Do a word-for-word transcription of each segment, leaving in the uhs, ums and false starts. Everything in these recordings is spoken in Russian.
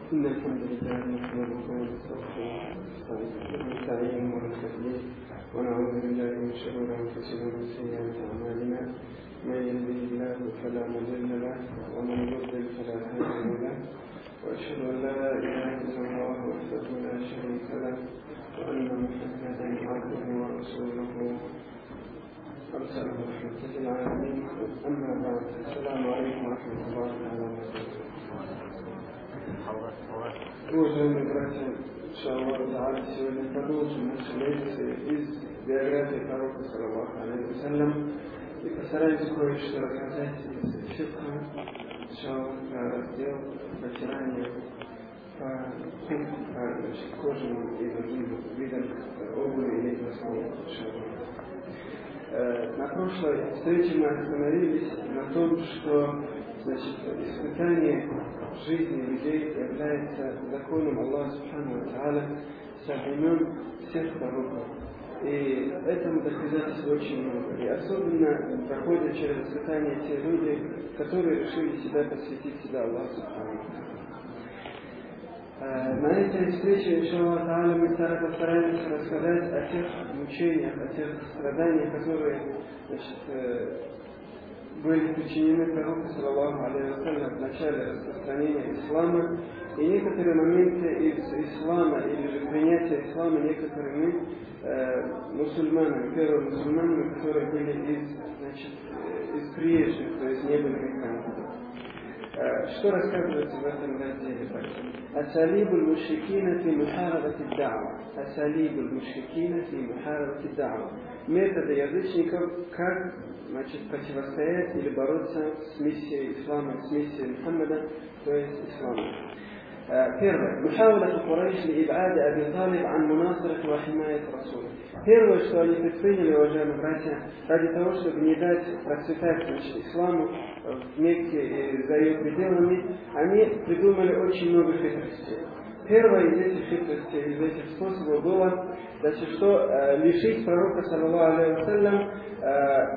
إن الحمد لله نحمده ونستغفره ونستعينه ونستهديه ونعوذ بالله من شرور أنفسنا ومن سيئات أعمالنا من يهده الله فلا مضل له ومن يضلل فلا هادي له وأشهد أن لا إله إلا الله وحده لا شريك له وأن محمدا عبده ورسوله أرسله رحمة للعالمين. أما بعد، السلام عليكم ورحمة الله وبركاته. Уважаемые братья, иншаллах та'аля, сегодня продолжим наши лекции из биографии пророка саллаллаху алейхи ва саллям и постараемся кое-что рассказать из фикха, иншаллах, про раздел протирания по хуф, по кожаным и другим видам обуви или носков, иншаллах. На прошлой встрече мы остановились на том, что значит, испытание жизни людей является законом Аллаха Субхану ва Тааля со времен всех пророков. И этому доказательств очень много. И особенно проходят через испытания те люди, которые решили себя посвятить себя Аллаху Субхану ва Тааля. На этой встрече, иншаллах та'аля, мы постараемся рассказать о тех мучениях, о тех страданиях, которые значит, были причинены пророку саллаллаху алейхи ва саллям в начале распространения ислама, и некоторые моменты из ислама или же принятия ислама некоторыми э, мусульманами, первыми мусульманами, которые были из, значит, из приезжих, то есть не были мекканцами. Что рассказывается в этом разделе? Асалибуль мушрикина фи мухарабати да'ва. Асалибуль мушрикина фи мухарабати да'ва. Методы язычников, как значит, противостоять или бороться с миссией ислама, с миссией Мухаммада, то есть ислама. Первое. Мухавлату Курайш ли иб'ади Аби Талиб ан мунасрат ва химаят Расул. Первое, что они предприняли, уважаемые братья, ради того, чтобы не дать процветать значит, исламу в Мекке и за ее пределами, они придумали очень много хитростей. Первое из этих хитростей, из этих способов было, значит, что э, лишить пророка саллаллаху алейхи ва саллям э,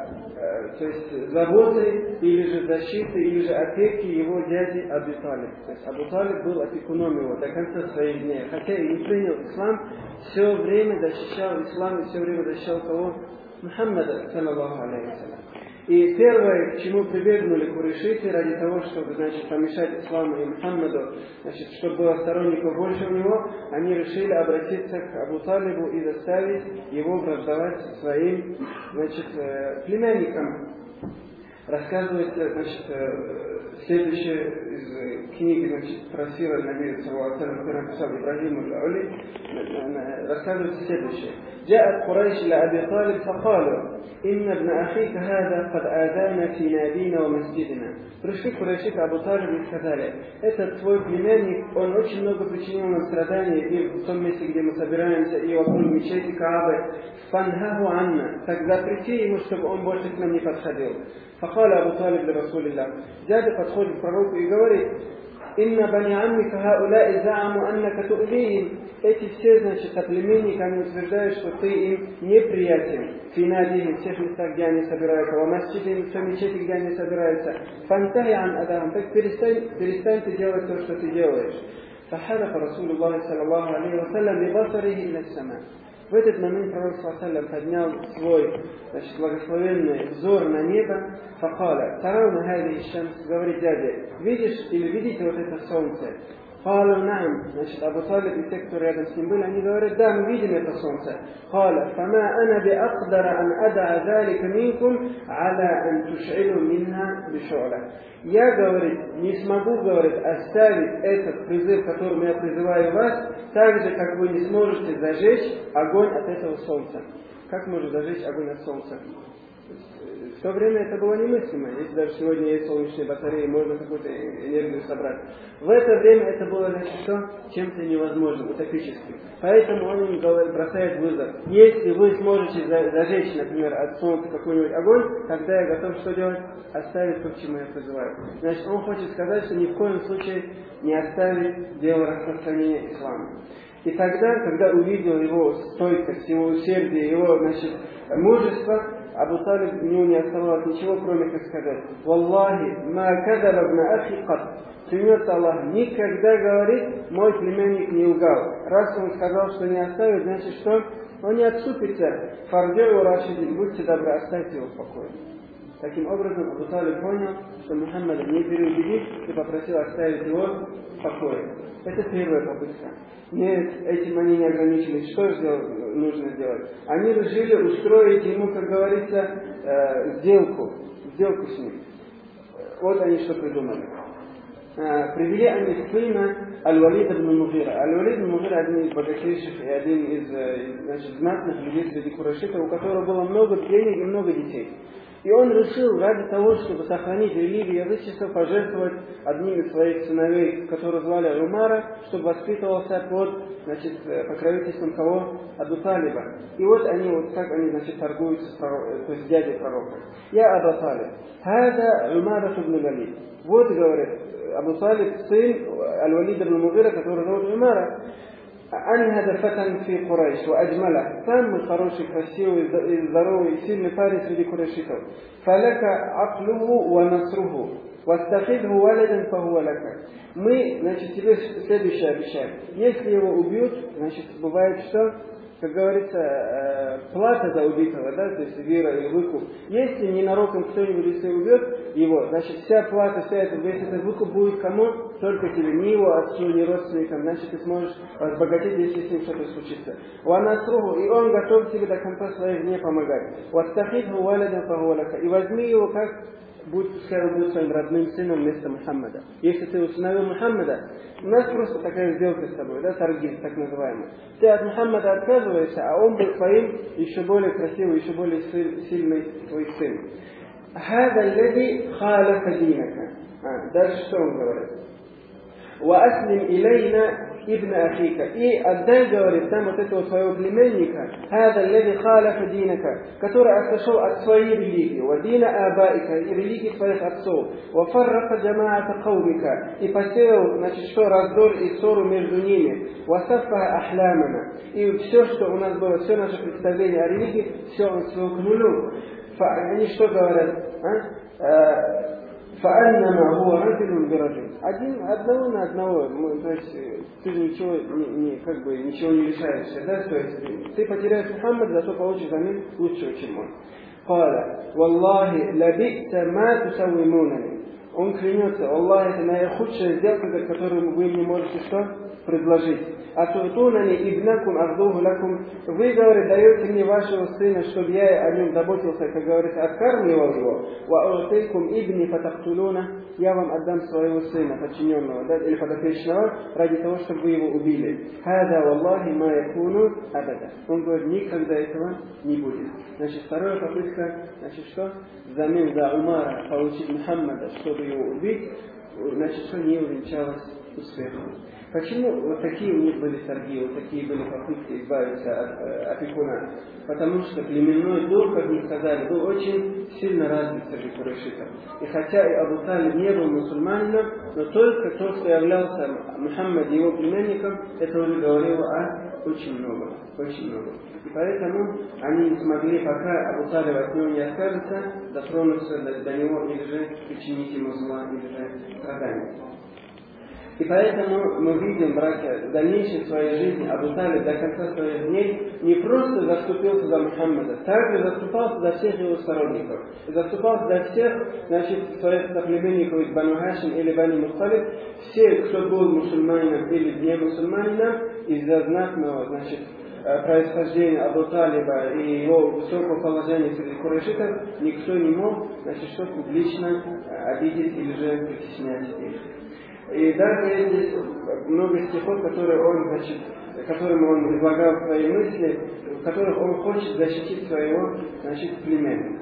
э, то есть заботы или же защиты, или же опеки его дяди Абу Талиб. То есть Абу Талиб был опекуном его до конца своих дней. Хотя и не принял ислам, все время защищал ислам и все время защищал кого? Мухаммада саллаллаху алейхи ва саллям. И первое, к чему прибегнули курайшиты ради того, чтобы значит, помешать исламу и Мухаммаду, значит, чтобы было сторонников больше у него, они решили обратиться к Абу Талибу и заставить его враждовать своим значит, племянникам. Рассказывается значит, следующее из книги значит, про сиру Наби саллаллаху алейхи ва саллям, который написал Ибрахим аль-Аули, рассказывается следующее. جاءت قريش لأبي طالب فقالوا إن ابن أخيك هذا قد آذانا في نادينا ومسجدنا. Пришли курайши к Абу Талибу и сказали: этот твой племянник, он очень много причинил нам страданий и в том месте, где мы собираемся, и вокруг мечети Каабы. Фанхаху анна, так запрети ему, чтобы он больше к нам не подходил. Факаля Абу Талиб ли Расулилlah. Дядя подходит к пророку и говорит: «Инна бани аммика хауляи зааму аннака ту'лихим». Эти все, значит, соплеменники, они утверждают, что ты им неприятен. Финадихим, в тех местах, где они собираются, в масджиде, в той мечети, где они собираются. Фантахи ан адахам, так перестань, перестань ты делать то, что ты делаешь. Фахадафа Расулуллах саллаллаху алейхи ва саллям бибасарихи иля сама. В этот момент пророк саллаллаху алейхи ва саллям поднял свой значит, благословенный взор на небо. Факаля, тарауна хайди шамс, говорит дядя, видишь или видите вот это солнце? Каля нам, значит, Абу Талиб и те, кто рядом с ним были, они говорят: да, мы видим это солнце. Каля, фама ана би акдара ан ада залика минкум аля ан туш'илу минна бишу'ля. Я, говорит, не смогу, говорит, оставить этот призыв, которым я призываю вас, так же, как вы не сможете зажечь огонь от этого солнца. Как можно зажечь огонь от солнца? В то время это было немыслимо. Если даже сегодня есть солнечные батареи, можно какую-то энергию собрать. В это время это было, значит, что? Чем-то невозможным, утопическим. Поэтому он им бросает вызов. Если вы сможете зажечь, например, от солнца какой-нибудь огонь, тогда я готов что делать? Оставить то, к чему я призываю. Значит, он хочет сказать, что ни в коем случае не оставить дело распространения ислама. И тогда, когда увидел его стойкость, его усердие, его, значит, мужество, Абу Талиб, у него не оставалось ничего, кроме как сказать: «Валлахи, ма кадаба бна ахи кат». клянется Аллахом, никогда, говорит, мой племянник не лгал. Раз он сказал, что не оставит, значит, что он не отступится. Фардеу Рашидин, будьте добры, оставьте его в покое. Таким образом, Абу Талиб понял, что Мухаммада не переубедить и попросил оставить его в покое. Это первая попытка. Нет, этим они не ограничились. Что же нужно сделать? Они решили устроить ему, как говорится, э, сделку. Сделку с ним. Вот они что придумали. Э, привели они сына Аль-Валид ибн Мугира. Аль-Валид ибн Мугира один из богатейших и один из значит, знатных людей среди курайшитов, у которого было много денег и много детей. И он решил ради того, чтобы сохранить религию язычества, пожертвовать одним из своих сыновей, которого звали Умара, чтобы воспитывался под значит, покровительством кого? Абу Талиба. И вот они, вот как они значит, торгуются с пророком, то есть дядей пророка. Я Абу Талиб. Хада Умара ибн Валид. Вот, говорит, Абу Талиб, сын Аль-Валид ибн Мугира, который зовут Умара. أنهد فتى في قريش وأجمله самый хороший, красивый, здоровый, сильный парень среди курайшитов. فلك عقله ونصره واستخذه ولدا فهو لك. Мы, значит, тебе следующее обещаем. Если его убьют, значит, бывает что? Как говорится, плата за убитого, да, то есть вера или выкуп. Если ненароком кто-нибудь если убьет его, значит вся плата, вся эта, весь этот выкуп будет кому? Только тебе, ни его отцу, ни родственникам, значит ты сможешь разбогатеть, если с ним что-то случится. Уанасруху, и он готов тебе до конца своих дней помогать. Уастахидху валидан фагуалака, и возьми его как будет, пускай он будет своим родным сыном вместо Мухаммада. Если ты усыновил Мухаммада, у нас просто такая сделка с тобой, да, торги, так называемый. Ты от Мухаммада отказываешься, а он был твоим еще более красивый, еще более сильный твой сын. هذا الذي خالف دينك. Дальше что он говорит? وأسلم إلينا ابن أخيك. И отдай, говорит, там вот этого твоего племянника, هذا الذي خالف دينك, который отошел от своей религии, ودين آبائك, и религии твоих отцов, وفرق جماعة قومك, и посеял, значит, что раздор и ссору между ними, وسفه أحلامنا, и все, что у нас было, все наше представление о религии, все он свел к нулю. Они что говорят? А? فأنما هو رجل برجل. Один одного на одного, ну, то есть ты же ничего не, не как бы ничего не лишаешься, да, то есть ты потеряешь Мухаммада, зато получишь взамен лучшего, чем он. قال والله لبئس ما تسومونني. Он клянется, Аллах, это наихудшая сделка, которую вы мне можете что? Предложить. Атутунани ибнакум ардуху лакум. Вы, говорит, даете мне вашего сына, чтобы я о нем заботился, как говорится, откармливал его. Ва аутейкум ибни фатахтулуна. Я вам отдам своего сына, подчиненного, да, или подопечного, ради того, чтобы вы его убили. Хада валлахи ма якуну абада. Он говорит, никогда этого не будет. Значит, вторая попытка, значит, что? Взамен за Умара получить Мухаммада, чтобы его убить, значит, что не увенчалось успехом. Почему вот такие у них были торги, вот такие были попытки избавиться от э, опекуна? Потому что племенной дух, как мы сказали, был очень сильно развит среди курайшитов. И хотя и Абу Талиб не был мусульманином, но только тот, кто являлся Мухаммад его племянником, это уже говорило о очень много, очень много. И поэтому они не смогли, пока Абу Талиб от него не откажется, дотронуться до, до него или же причинить ему зла, или же страдания. И поэтому мы видим, братья, в дальнейшей своей жизни Абу Талиб до конца своих дней не просто заступился за Мухаммада, также заступался за всех его сторонников. Заступался за всех, значит, своих соплеменников из Бану Хашим или Бани Мухталиб, все, кто был мусульманином или не мусульманином, из-за знатного, значит, происхождения Абу Талиба и его высокого положения среди курайшитов, никто не мог, значит, что публично обидеть или же притеснять их. И даже здесь много стихов, которые он, значит, которыми он излагал свои мысли, в которых он хочет защитить своего, значит, племянника.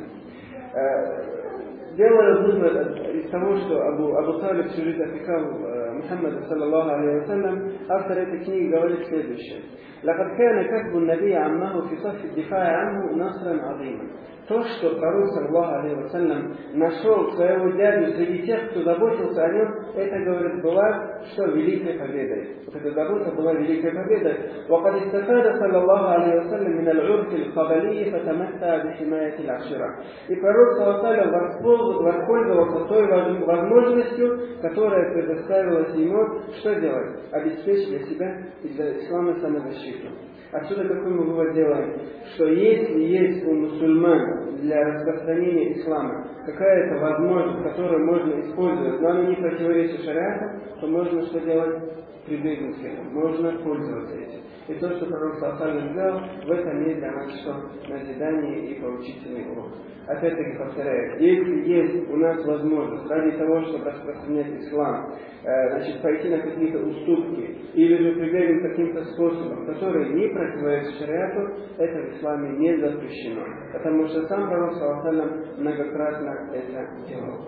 Делая вывод из того, что Абу, Абу Талиб всю жизнь опекал Мухаммада, саллаллаху алейхи вассалям, автор этой книги говорит следующее. لقد كان كسب النبي عمه في صف الدفاع عنه نصرا عظيما. То, что пророк, саллаллаху алейхи вассалям, нашел своего дядю среди тех, кто заботился о нем, это, говорит, была, что великой победой. Вот эта забота была великой победой. وقد استفاد صلى الله عليه وسلم من العرف القبلي فتمتع بحماية العشيرة. И пророк, саллаллаху алейхи вассалям, воспользовался той возможностью, которая предоставилась ему, что делать? Обеспечить для себя и для ислама самозащиту. Отсюда какой мы вывод делаем? Что если есть у мусульман для распространения ислама какая-то возможность, которую можно использовать, но она не противоречит шариату, то можно что делать? Прибегнуть к этому. Можно пользоваться этим. И то, что пророк саллаллаху сделал, в этом есть для нас что? Назидание и поучительный урок. Опять-таки повторяю, если есть у нас возможность ради того, чтобы распространять ислам, э, значит, пойти на какие-то уступки, или же прибегнуть к каким-то способам, которые не противоречат шариату, это в исламе не запрещено. Потому что сам пророк саллаллаху многократно это делал.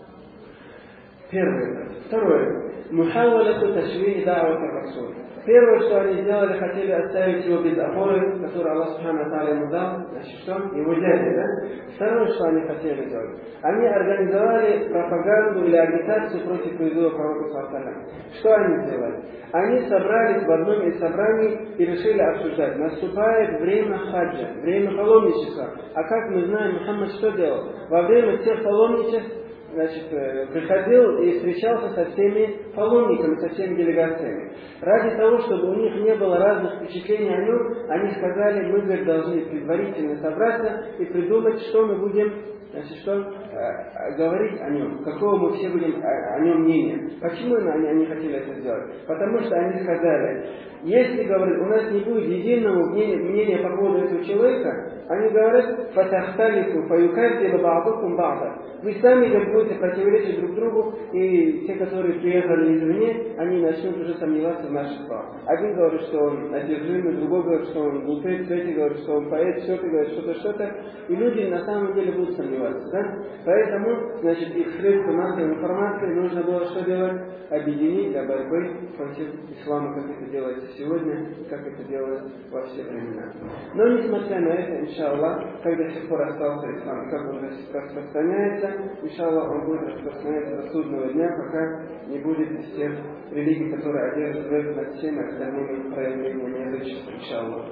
Первое. Второе. Мухавалату ташвихи да'ват ар-расуль. Первое, что они сделали, хотели оставить его без опоры, которую Аллах Субхану ва Тааля ему дал. Значит, что? Его дядя, да? Второе, что они хотели сделать. Они организовали пропаганду или агитацию против призыва пророка саллаллаху. Что они сделали? Они собрались в одном из собраний и решили обсуждать. Наступает время хаджа, время паломничества. А как мы знаем, Мухаммад что делал? Во время всех паломничеств, значит, приходил и встречался со всеми паломниками, со всеми делегациями. Ради того, чтобы у них не было разных впечатлений о нем, они сказали, мы, говорит, должны предварительно собраться и придумать, что мы будем, значит, что, э, говорить о нем, какого мы все будем о, о нем мнения. Почему они, они хотели это сделать? Потому что они сказали, если, говорят, у нас не будет единого мнения, мнения по поводу этого человека, они говорят, «Фатахталифу, фаюкаддилу ба'дукум ба'да». Вы сами как будете противоречить друг другу, и те, которые приехали извне, они начнут уже сомневаться в наших словах. Один говорит, что он одержимый, другой говорит, что он глупец, третий говорит, что он поэт, что-то говорит, что-то, что-то. И люди на самом деле будут сомневаться. Да? Поэтому, значит, их средства массовой информации нужно было что делать? Объединить для борьбы против ислама, как это делается сегодня, как это делалось во все времена. Но несмотря на это, иншаллах, когда до сих пор остался ислам, как он распространяется, иншаллах, он будет распространяться до судного дня, пока не будет из тех религий, которые одерживают над всеми остальными проявлениями язычества, иншаллах.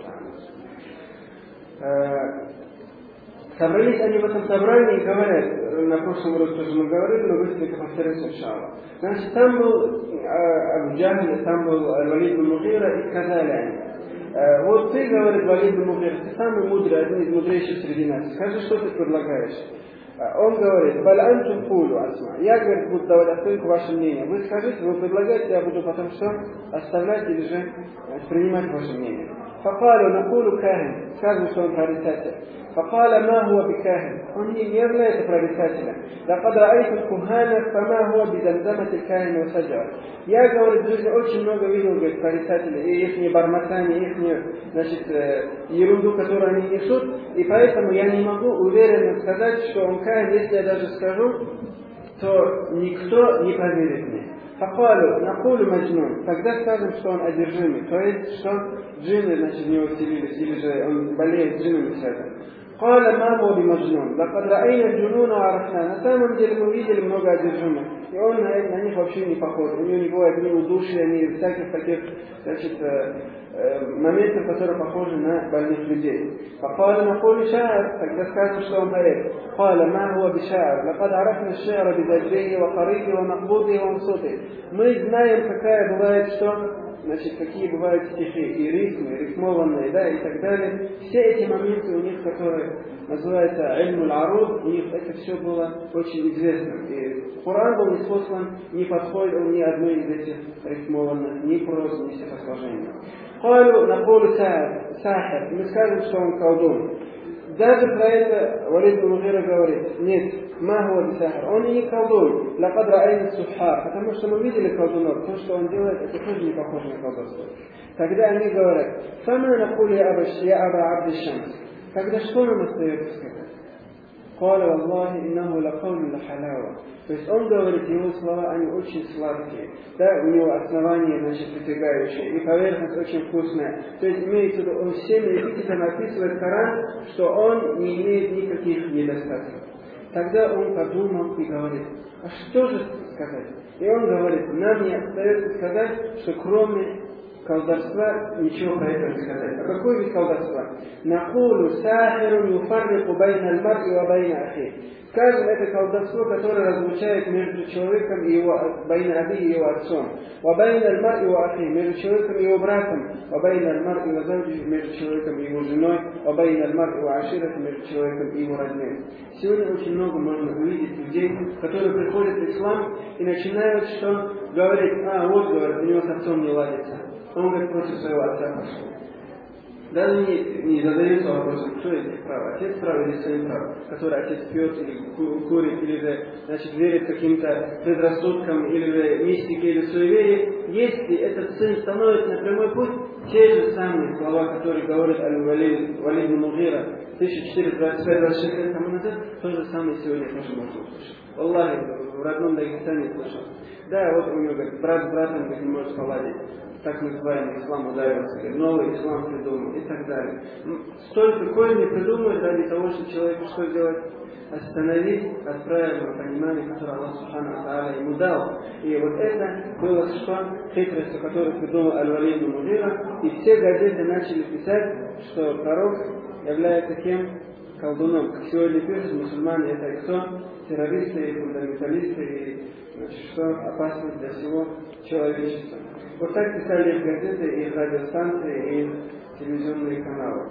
Собрались они в этом собрании и говорят, на прошлом уроке тоже мы говорили, но быстренько повторюсь, иншаллах. Значит, там был Абу Джахль, там был Валид бин Мугира, и сказали они, вот ты, говорит Валид бин Мугира, ты самый мудрый, один из мудрейших среди нас, скажи, что ты предлагаешь? Он говорит, «Баль антум кулу асма». Я, говорит, буду давать оценку ваше мнение. Вы скажите, вы предлагаете, я буду потом что? Оставлять или же принимать ваше мнение. Факалу накулу кахин. Сказано, что он прорицатель. Факала ма хуа бикахин. Он не является прорицателем. Лакад раайту кухана, фама хуа бидамдамати кахин ва саджар. Я, говорит, в жизни очень много видел, говорит, прорицателей, и их бормотание, их, значит, ерунду, которую они несут, и поэтому я не могу уверенно сказать, что он каин, если я даже скажу, то никто не поверит мне. Факалу, накулу маджнун. Тогда скажем, что он одержимый, то есть, что джинны, значит, в него вселились, или же он болеет джиннами связан. قال ما هو بمجنون لقد رأينا الجنون وعرفنا. На самом деле мы видели много одержимых, и он на, на них вообще не похож. У него не бывает ни удушья, ни всяких таких, значит, э, э, моментов, которые похожи на больных людей. فقال نقول شاعر. Тогда скажем, что он поэт. قال ما هو بشاعر لقد عرفنا الشعر بزجره وقريبه ومقبوضه ومصوته. Мы знаем, какая бывает что, значит, какие бывают стихи, и рифмы, и рифмованные, да, и так далее. Все эти моменты у них, которые называются «Ильмуль аруд», у них это все было очень известно. И Коран был не спослан, не подходил ни одной из этих рифмованных, ни прозы, ни стихосложений. «Калу наколу сахир». Мы скажем, что он колдун. Даже про это Валид бин Мугира говорит, нет, ма хуа бисахир, он и не колдун, лакад раайна сухар, потому что мы видели колдунов, то, что он делает, это тоже не похоже на колдовство. Тогда они говорят, фама накули абаш я аба абди шамс. Тогда что нам остается сказать? قال والله إنه لقول لحلاوة. То есть он говорит, его слова, они очень сладкие, да, у него основание, значит, притягающее, и поверхность очень вкусная. То есть имеется в виду, он всеми эпитетами описывает Коран, что он не имеет никаких недостатков. Тогда он подумал и говорит, а что же сказать? И он говорит, нам не остается сказать, что кроме колдовства ничего про это не сказать. А какой вид колдовства? Накулу сахирун юфаррику байна аль-мар'i ва байна ахи. Скажем, это колдовство, которое разлучает между человеком и его байна аби и его отцом. Ва байна аль-мар'i ва ахи, между человеком и его братом. Ва байна аль-мар'i ва завджи, между человеком и его женой. Ва байна аль-мар'i ва аширати, между человеком и его родными. Сегодня очень много можно увидеть людей, которые приходят в ислам и начинают что? Говорить, а вот, говорит, у него с отцом не ладится. Он говорит, против своего отца пошел. Даже не, не задается вопросом, кто из них прав, отец прав или сын прав, который отец пьет или курит, или же, значит, верит каким-то предрассудкам, или же мистике, или суеверии. Если этот сын становится на прямой путь, те же самые слова, которые говорит Аль-Валид Валид Мугира тысяча четыреста двадцать пять двадцать шесть лет тому назад, то же самое сегодня тоже можно услышать. Аллахи, в родном Дагестане слышал. Да, вот у него, говорит, брат с братом не может поладить. Так называемый ислам ударился, новый ислам придумал и так далее. Столько корни придумают ради того, чтобы человеку что сделать? Остановить от правильного понимания, которое Аллах Субхану ва Тааля ему дал. И вот это было что? Хитростью, которую придумал Аль-Валид Мугира. И все газеты начали писать, что пророк является кем? Колдуном. Как сегодня пишут, мусульмане это кто? Террористы и фундаменталисты, и значит, что опасно для всего человечества. Вот так писали их газеты, и радиостанции, и телевизионные каналы.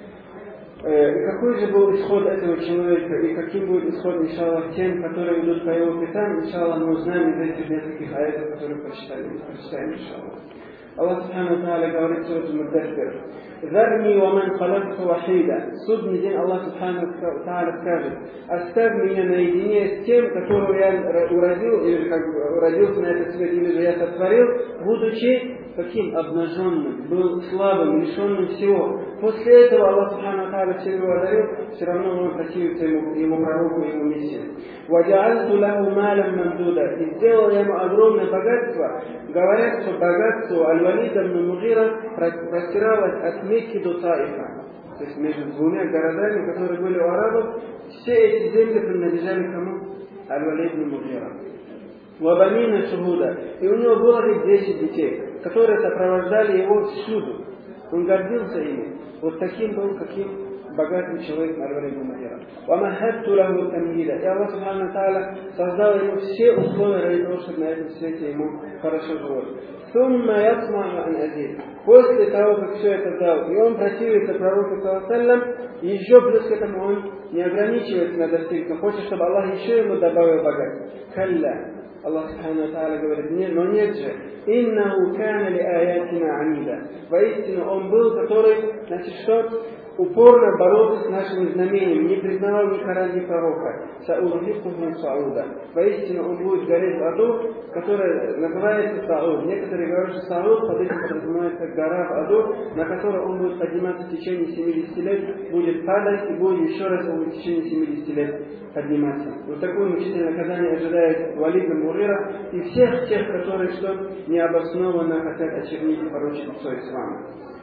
И какой же был исход этого человека, и каким будет исход, иншаллах, тем, которые идут по его пятам, иншаллах, мы узнаем из этих нескольких аятов, которые прочитали, прочитаем, иншаллах. Аллах Субхану ва Тааля говорит в суре Муддассир: «Зарни ва ман халакту вахида». Судный день Аллах Субхану ва Тааля скажет: «Оставь меня наедине с тем, которого я уродил, или как родился на этот свет, или же я сотворил, будучи каким? Обнаженным, был слабым, лишенным всего». После этого Аллах Субхану ва Тааля все его одарил, все равно он противится ему, ему пророку и ему мессии. «Ваджаальту лаху малям мамдуда». И сделал я ему огромное богатство. Говорят, что богатство Аль-Валида ибн Мугира простиралось от Мекки до Таифа. То есть между двумя городами, которые были у арабов, все эти земли принадлежали кому? Аль-Валид ибн Мугира. Вабанина шухуда. И у него было ведь десять детей, которые сопровождали его всюду. Он гордился ими. Вот таким был, каким богатый человек Аль-Валид ибн Мугира. Вамахатту лаху тамгида. И Аллах Субхану ва Тааля создал ему все условия ради того, чтобы на этом свете ему хорошо жилось. Сумма ясма'у ан азид. После того, как все это дал, и он противится пророку саллаллаху алейхи ва саллям, еще плюс к этому он не ограничивается на достигнутом, хочет, чтобы Аллах еще ему добавил богатство. Калля. Аллах Субхану ва Тааля говорит: нет, но нет же. Иннаху кана ли аятина амида. Воистину он был, который, значит, что? Упорно боролся с нашими знамениями, не признавал ни Корана, ни пророка. Саурхикуху Сауда. Воистину он будет гореть в аду, которая называется Сауд. Некоторые говорят, что Сауд под этим подразумевается гора в аду, на которой он будет подниматься в течение семидесяти лет, будет падать и будет еще раз он в течение семидесяти лет подниматься. Вот такое мучительное наказание ожидает Валид ибн Мугира и всех тех, которые что необоснованно хотят очернить и порочить лицо ислама.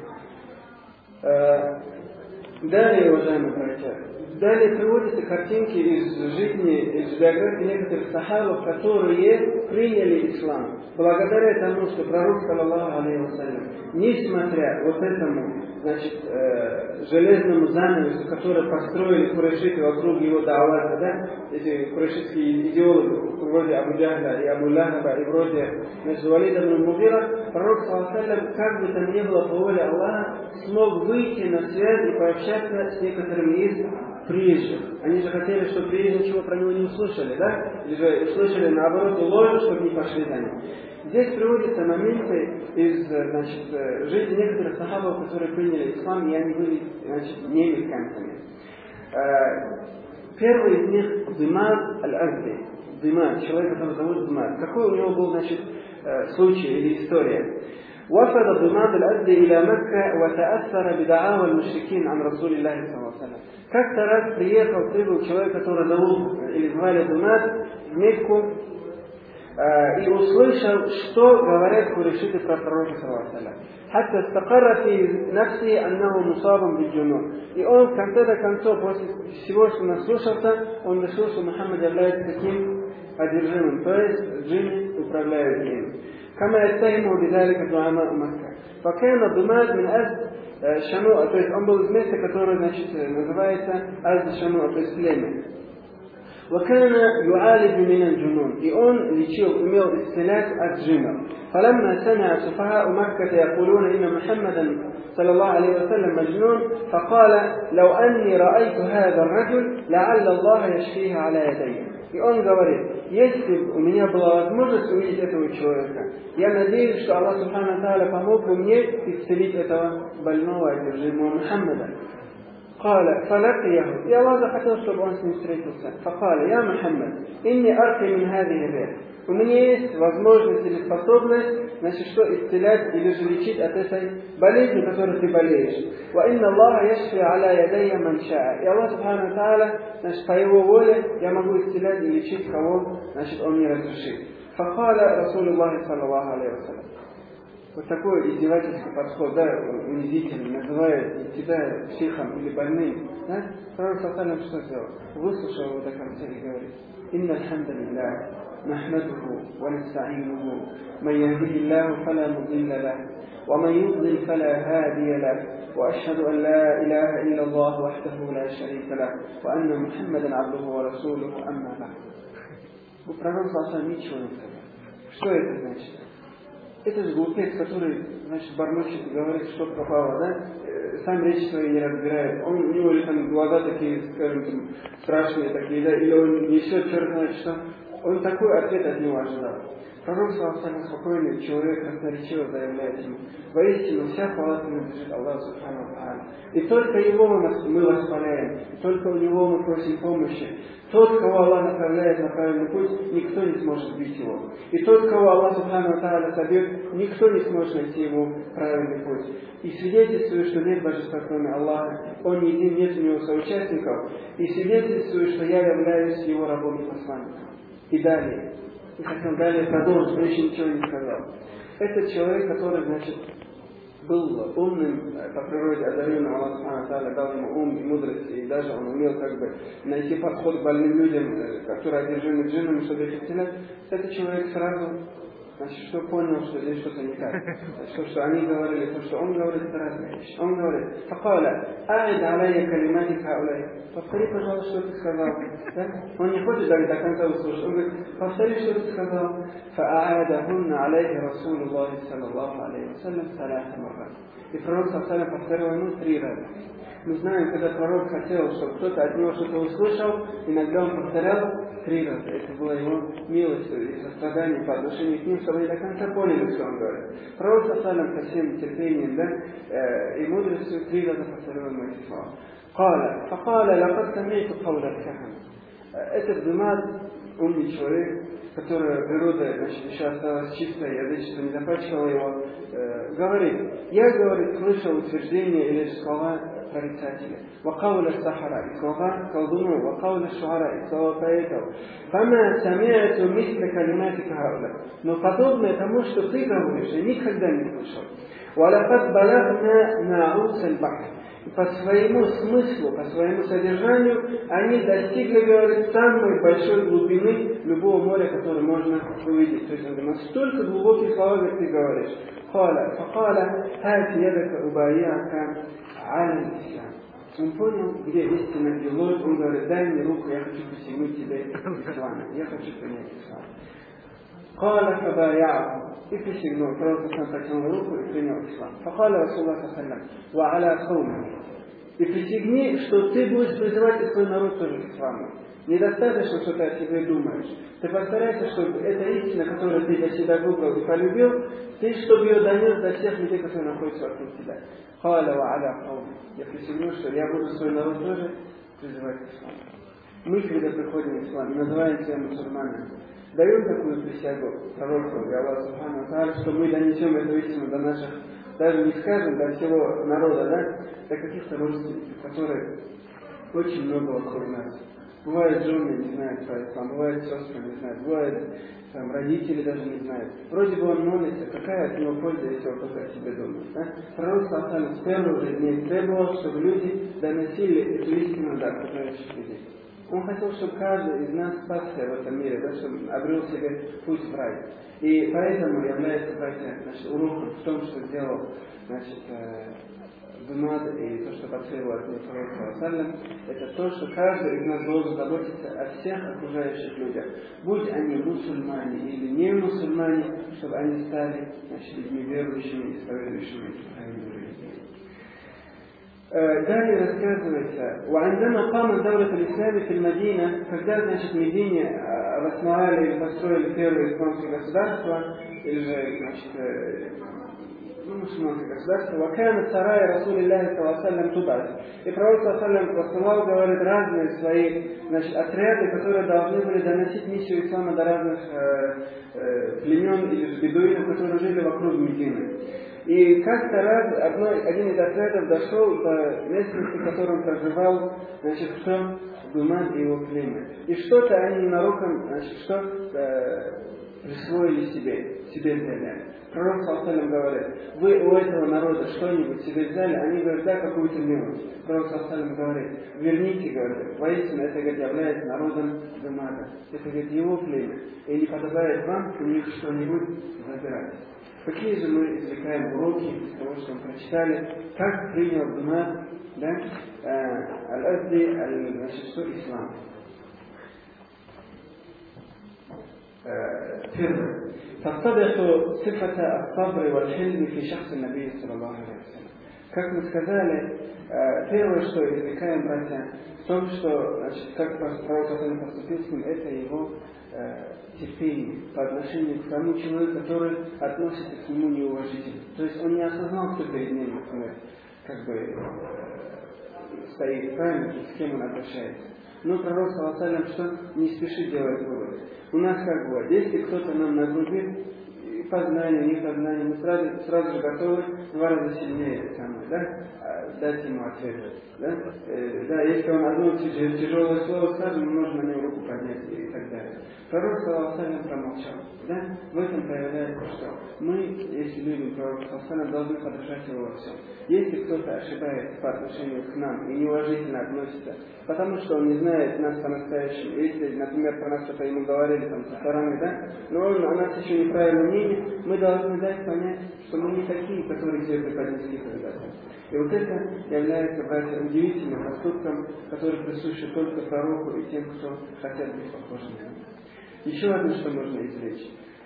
Далее, уважаемые братья, далее приводятся картинки из жизни, из биографии некоторых сахабов, которые приняли ислам, благодаря тому, что пророк, саллаллаху алейхи ва саллям, несмотря вот этому, значит, э, железному занавесу, который построили курайшиты вокруг его даавата, да, эти курайшитские идеологи, вроде Абу Джахля и Абу Лахаба, и вроде, значит, Валида ибн Мугира, пророк, саллаллаху алейхи ва саллям, как бы там ни было по воле Аллаха, смог выйти на связь и пообщаться с некоторыми из приезжих. Они же хотели, чтобы приезжие ничего про него не услышали, да? Или же услышали наоборот ложь, чтобы не пошли за ним. Здесь приводятся моменты из, значит, жизни некоторых сахабов, которые приняли ислам, и они были, значит, не мексиканцами. Первый из них Димар аль-Азди. Димар, человек, которого зовут Димар. Какой у него был, значит, случай или история? وفد ضماد الأزدي إلى مكة وتأثر بدعاوى المشركين عن رسول الله صلى الله عليه وسلم. Как-то раз приехал прибыл человек, который зовут или звали Думад, в Мекку, и услышал, что говорят курейшиты про пророка саллаллаху алейхи ва саллям. حتى استقر في نفسه أنه مصاب بالجنون. И он в конце концов, после всего, что наслушался, он решил, что Мухаммад является таким одержимым, то есть джинни управляют им. كما يتهمه بذلك زعماء مكة. فكان الضماد من أزد شنوء, то есть он был из места, которое, значит, называется أزد شنوء, то есть племя. وكان يعالج من الجنون, и он лечил, умел исцелять от джиннов. فلما سمع سفهاء مكة يقولون إن محمدا صلى الله عليه وسلم مجنون فقال لو أني رأيت هذا الرجل لعل الله يشفيه على يديه. И он говорит, если у меня была возможность увидеть этого человека, я надеюсь, что Аллах Субхану ва Тааля помог бы мне исцелить этого больного одержимого Мухаммада. قال فلقيه, и Аллах захотел, чтобы он с ним встретился. فقال يا محمد إني أرقي من هذه الريح. У меня есть возможность или способность, значит, что исцелять или же лечить от этой болезни, которой ты болеешь. وإن الله يشفي على يدي من شاء. И Аллах Субхану ва Тааля, значит, по его воле я могу исцелять и лечить кого, значит, он мне разрешит. فقال رسول الله صلى الله عليه وسلم. Вот такой издевательский подход, да, унизительный, называет тебя психом или больным. Да? Пророк саллаллаху алейхи ва саллям что сделал? Выслушал его до конца и говорит: «Инна алхамдулиллах, нахмадуху, ва наста'инуху, ман яхдихиллаху фала мудилля лах, ва ман юдлил фала хадия лах, ва ашхаду ан ла илаха илля Аллах вахдаху ла шарика лах, ва анна Мухаммадан абдуху ва расулуху амма ба'д». Пророк саллаллаху алейхи ва саллям ничего не сказал. Что это значит? Это же глупец, который, значит, бормочет и говорит, что попало, да? Сам речь свою не разбирает. Он, у него же там глаза такие, скажем, там, страшные такие, да? Или он несет черт знает что. Он такой ответ от него ожидал. Пророк саллаллаху спокойный человек, красноречиво заявляет ему: воистину вся хвала принадлежит Аллаху Субхану ва Тааля. И только Его мы восхваляем, и только у Него мы просим помощи. Тот, кого Аллах направляет на правильный путь, никто не сможет сбить его. И тот, кого Аллах Субхану ва Тааля собьет, никто не сможет найти ему правильный путь. И свидетельствую, что нет божества кроме Аллаха, Он един, нет у Него соучастников. И свидетельствую, что я являюсь Его рабом и посланником. И далее. И хотел далее продолжить, но еще ничего не сказал. Это человек, который, значит, был умным, по природе одаренным, Аллах Субхану ва Тааля дал ему ум и мудрость, и даже он умел как бы найти подход к больным людям, которые одержимы джиннами, чтобы их исцелять. Этот человек сразу, значит, что понял, что здесь что-то не так. То, что они говорили, то, что он говорит, это разные вещи. Он говорит: «Факаля, а'ид алейя калимати хауляй». Повтори, пожалуйста, что ты сказал. Да? Он не хочет даже до конца услышать. Он говорит: повтори, что ты сказал. Фа'адахунна алейхи Расулуллахи саллаллаху алейхи ва саллям саляса маррат. И пророк саллаллаху алейхи ва саллям повторил ему три раза. Мы знаем, когда пророк хотел, чтобы кто-то от него что-то услышал, иногда он повторял три раза. Это была его милость и сострадание по отношению к ним, чтобы они до конца поняли, что он говорит. Пророк саллаллаху алейхи ва саллям со всем терпением, да, э, и мудростью три раза повторил ему эти слова. قال فقال لقد سمعت قول الكهنة. Этот Думад, умный человек, который природа, значит, еще осталась чистая, язычество не запачкало его, э, говорит: я, говорит, слышал утверждения или слова прорицателя. وقول السحرة, и слова колдунов, وقول الشعراء, и слова поэтов. فما سمعت مثل كلماتك هؤلاء. Но подобное тому, что ты говоришь, я никогда не слышал. ولقد بلغنا ناعوس البحر. По своему смыслу, по своему содержанию, они достигли, говорит, самой большой глубины любого моря, которое можно увидеть. То есть, он говорит, настолько глубокие слова, как ты говоришь. Факаля, факаля, хати ядака убаяка аля ислам. Он понял, где истина, где ложь. Он говорит: дай мне руку, я хочу посягнуть тебе ислама. Я хочу принять ислам. قال فبايعه. И присягнул. Пророк протянул руку и принял ислам. فقال رسول الله صلى الله عليه وسلم وعلى قومه. И присягни, что ты будешь призывать свой народ тоже к исламу. Недостаточно, что ты о себе думаешь. Ты постарайся, чтобы эта истина, которую ты для себя выбрал и полюбил, ты, чтобы ее донес до всех людей, которые находятся вокруг тебя. قال وعلى قومه. Я присягну, что я буду свой народ тоже призывать к исламу. Мы, когда приходим в ислам, называем себя мусульманами. даем такую присягу пророку и Аллаху Субхану ва Тааля, что мы донесем эту истину до наших, даже не скажем, до всего народа, да, до каких-то родственников, которые очень много вокруг нас. Бывают жены не знают про ислам, бывают сестры не знают, бывают там, родители даже не знают. Вроде бы он молится, какая от него польза, если он только о себе думает. Да? Пророк Саллаллаху с первых же дней требовал, чтобы люди доносили эту истину до окружающих людей. Он хотел, чтобы каждый из нас спасся в этом мире, да, чтобы обрел себе путь в рай. И поэтому является, братья, значит, уроком в том, что сделал, значит, Думад и то, что потребовал от него пророк Саллаллаху, это то, что каждый из нас должен заботиться о всех окружающих людях. Будь они мусульмане или не мусульмане, чтобы они стали, значит, людьми верующими, исповедующими правильную религию. Далее рассказывается, وعندما قامت دولة الإسلام في المدينة, когда, значит, в Медине основали или построили первое исламское государство, или же, значит, ну, мусульманское государство, وكانت سرايا رسول الله صلى الله عليه وسلم تبعث. И пророк صلى الله عليه وسلم посылал, говорит, разные свои, значит, отряды, которые должны были доносить миссию ислама до разных э, э, племен или бедуинов, которые жили вокруг Медины. И как-то раз одной, один из отрядов дошел до местности, в котором проживал, значит, кто? Думад и его племя. И что-то они ненароком, значит, что э, присвоили себе, себе взяли. Пророк Саллаллаху говорит, вы у этого народа что-нибудь себе взяли? Они говорят, да, какую-то мелочь. Пророк Саллаллаху говорит, верните, говорит, воистину это, говорит, является народом Думада. Это, говорит, его племя. И не подобает вам у них что-нибудь забирать. Какие же мы извлекаем уроки из того, что мы прочитали, как принял Думад, да, аль-Азди, аль-Рашису, ислам. Первое. تتضح صفة الصبر والحلم في شخص النبي صلى الله عليه وسلم. Как мы сказали, первое, что извлекаем, братья, в том, что, значит, как пророк поступил с ним, это его э, терпение по отношению к тому человеку, который относится к нему неуважительно. То есть он не осознал, кто перед ним, например, как бы э, стоит правильно, с кем он обращается. Но пророк Саллаллаху что не спешит делать выводы. У нас как бывает, если кто-то нам нагрубит, по знанию, не по знанию, мы сразу, сразу же готовы два раза сильнее самое, да, дать ему ответ. Да? Э, да, если он одно тяжелое слово скажет, мы можем на него руку поднять и так далее. Пророк Саллаллаху промолчал. Да? В этом проявляется, что мы, если любим пророка Саллаллаху, должны подражать его во всем. Если кто-то ошибается по отношению к нам и неуважительно относится, потому что он не знает нас по-настоящему, если, например, про нас что-то ему говорили там со стороны, да, но он о нас еще неправильное мнение, мы должны дать понять, что мы не такие, которые все преподнесли когда-то. И вот это является, братья, удивительным поступком, который присущи только пророку и тем, кто хотят быть похожими на него. Еще одно, что можно извлечь,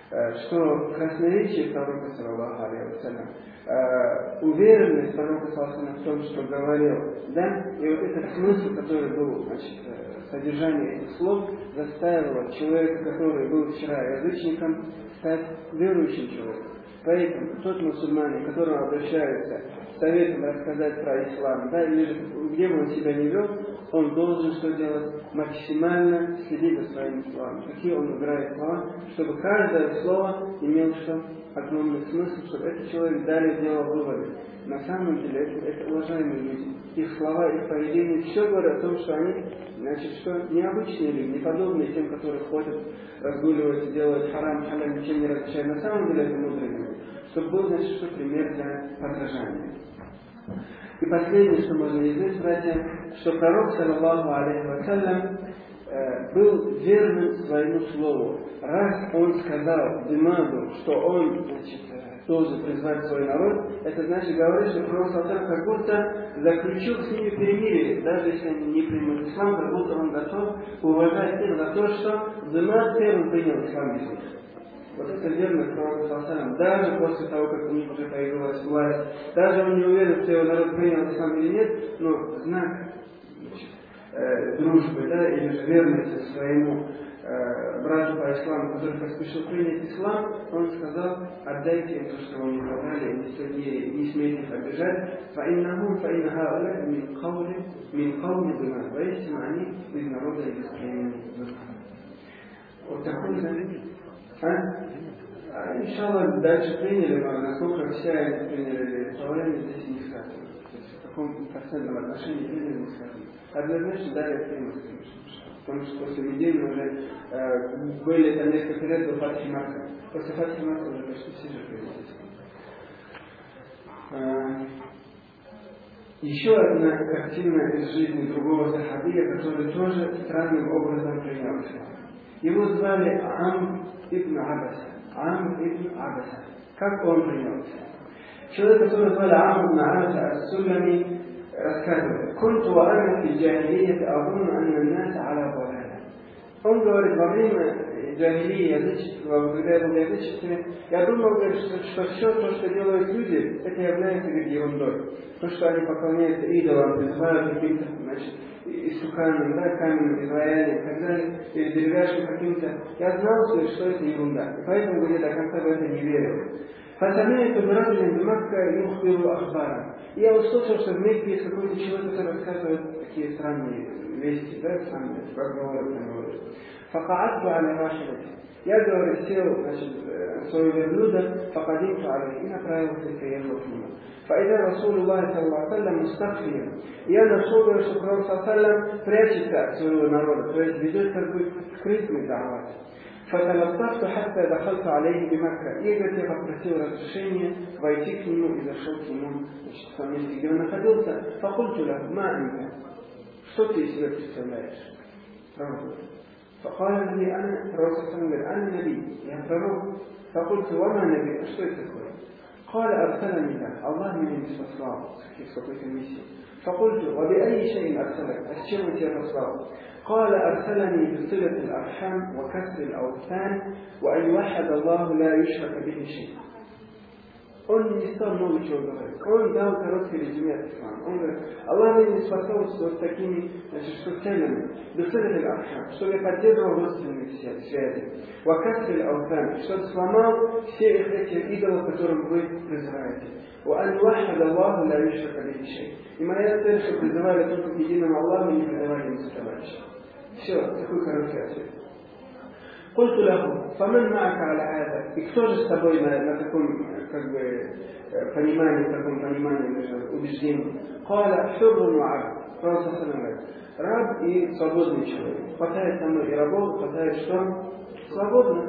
что красноречие пророка, саллаллаху алейхи ва саллям, уверенность пророка, саллаллаху алейхи ва саллям, в том, что говорил, да, и вот этот смысл, который был, значит, содержание этих слов, заставило человека, который был вчера язычником, стать верующим человеком. Поэтому тот мусульманин, к которому обращаются с советом рассказать про ислам, да, или же где бы он себя не вел, он должен что делать? Максимально следить за своими словами. Какие он выбирает слова, чтобы каждое слово имело что? Огромный смысл, чтобы этот человек далее делал выводы. На самом деле это, это уважаемые люди. Их слова, их поведение, все говорят о том, что они, значит, что необычные люди, не подобные тем, которые ходят, разгуливают, делают харам, халям, ничем не различают. На самом деле это мудрые люди. Чтобы был, значит, что пример для подражания. И последнее, что можно извлечь, братья, что пророк, саллаллаху алейхи ва саллям, был верным своему слову. Раз он сказал Думаду, что он, значит, должен призвать свой народ, это значит говорит, что пророк саллаллаху как будто заключил с ними перемирие, даже если они не примут ислам, как будто он готов уважать их за то, что Думад первым принял ислам без них. Вот это верно пророку саллаллаху, даже после того, как у них уже появилась власть, даже он не уверен, что его народ принял ислам или нет, но знак, значит, э, дружбы, да, или же верности своему э, брату по исламу, который поспешил принять ислам, он сказал, отдайте им то, что вы не продали, не, не смейте их обижать, فَإِنَّهُمْ فَإِنَّ هَؤُلَاءِ مِنْ قَوْلِ مِنْ قَوْمِ Думад. Воистину они из народа и из племени Думада. Вот такой завет. А? А, иншаллах, дальше приняли, но насколько все они приняли правление, здесь не сказано. То есть в каком процентном отношении приняли, не сказано. Однозначно дали примут, потому что после Медины уже э, были там несколько лет до Фатхи Макка. После Фатхи Макка уже почти все же приняли. Э, еще одна картина из жизни другого сахабия, который тоже странным образом принял ислам. Его звали Амр ибн Абаса. Амр ибн Абаса. Как он принял ислам? Человек, который звали Амр ибн Абаса ас-Сулами, рассказывает: «Кунту ва ана фи джахилиyyati азунну анна ан-наса аля далаля». Он говорит, во время джахилии, язычества, когда я был в язычестве, я думал, говорит, что, что все то, что делают люди, это является, говорит, ерундой. То, что они поклоняются идолам, призывают каким-то, значит, истуканным, да, каменным изваянием, и так далее, или деревяшкам каким-то. Я знал, что это ерунда. И поэтому, говорит, до конца в это не верил. فسمعت برجل بمكة يخبر أخبارا. Я услышал, что в Мекке есть какой-то человек, который рассказывает такие странные вести, да, странные разговоры, разговоры. فقعدت على راحلتي. Я, говорит, сел, значит, в свое верблюдо, فقدمت عليه, и направился и поехал к нему. فإذا رسول الله صلى الله عليه وسلم مستخفيا. Я нашел, говорит, что Пророк саллаллаху алейхи ва саллям прячется от своего народа, то есть ведет как бы скрытный дават. فتلطفت حتى دخلت عليه بمكة. И, говорит, я попросил разрешения войти к нему и зашел к нему, значит, в том месте, где он находился. فقلت له ما أنت? Что ты из себя представляешь? Пророк. فقال لي أنا Пророк говорит: أنا نبي, я пророк. فقلت وما نبي? Что это такое? قال أرسلني الله. Allah меня не послал с какой-то миссией. فقلت وبأي شيء أرسلك? А с чем он тебя послал? قال أرسلني بصلة الأرحام وكسر الأوثان وأن يوحد الله لا يشرك به شيء. Он не стал много чего говорить. Он дал короткое резюме от ислама. Он говорит: Аллах меня не спасал с такими, значит, что целями. بصلة الأرحام, чтобы я поддерживал родственные связи. وكسر الأوثان, чтобы сломал все эти идолы, которым вы призываете. وأن يوحد الله لا يشرك به شيء. И моя цель, что призывали только к единому Аллаху и не призывали ему товарища. Все, такой короткий ответ. قلت له فمن معك على هذا? И кто же с тобой на, на таком, как бы, понимании, таком понимании, убеждении? قال حر وعبد. Пророк говорит: раб и свободный человек. Хватает со мной и рабов, хватает что? Свободно.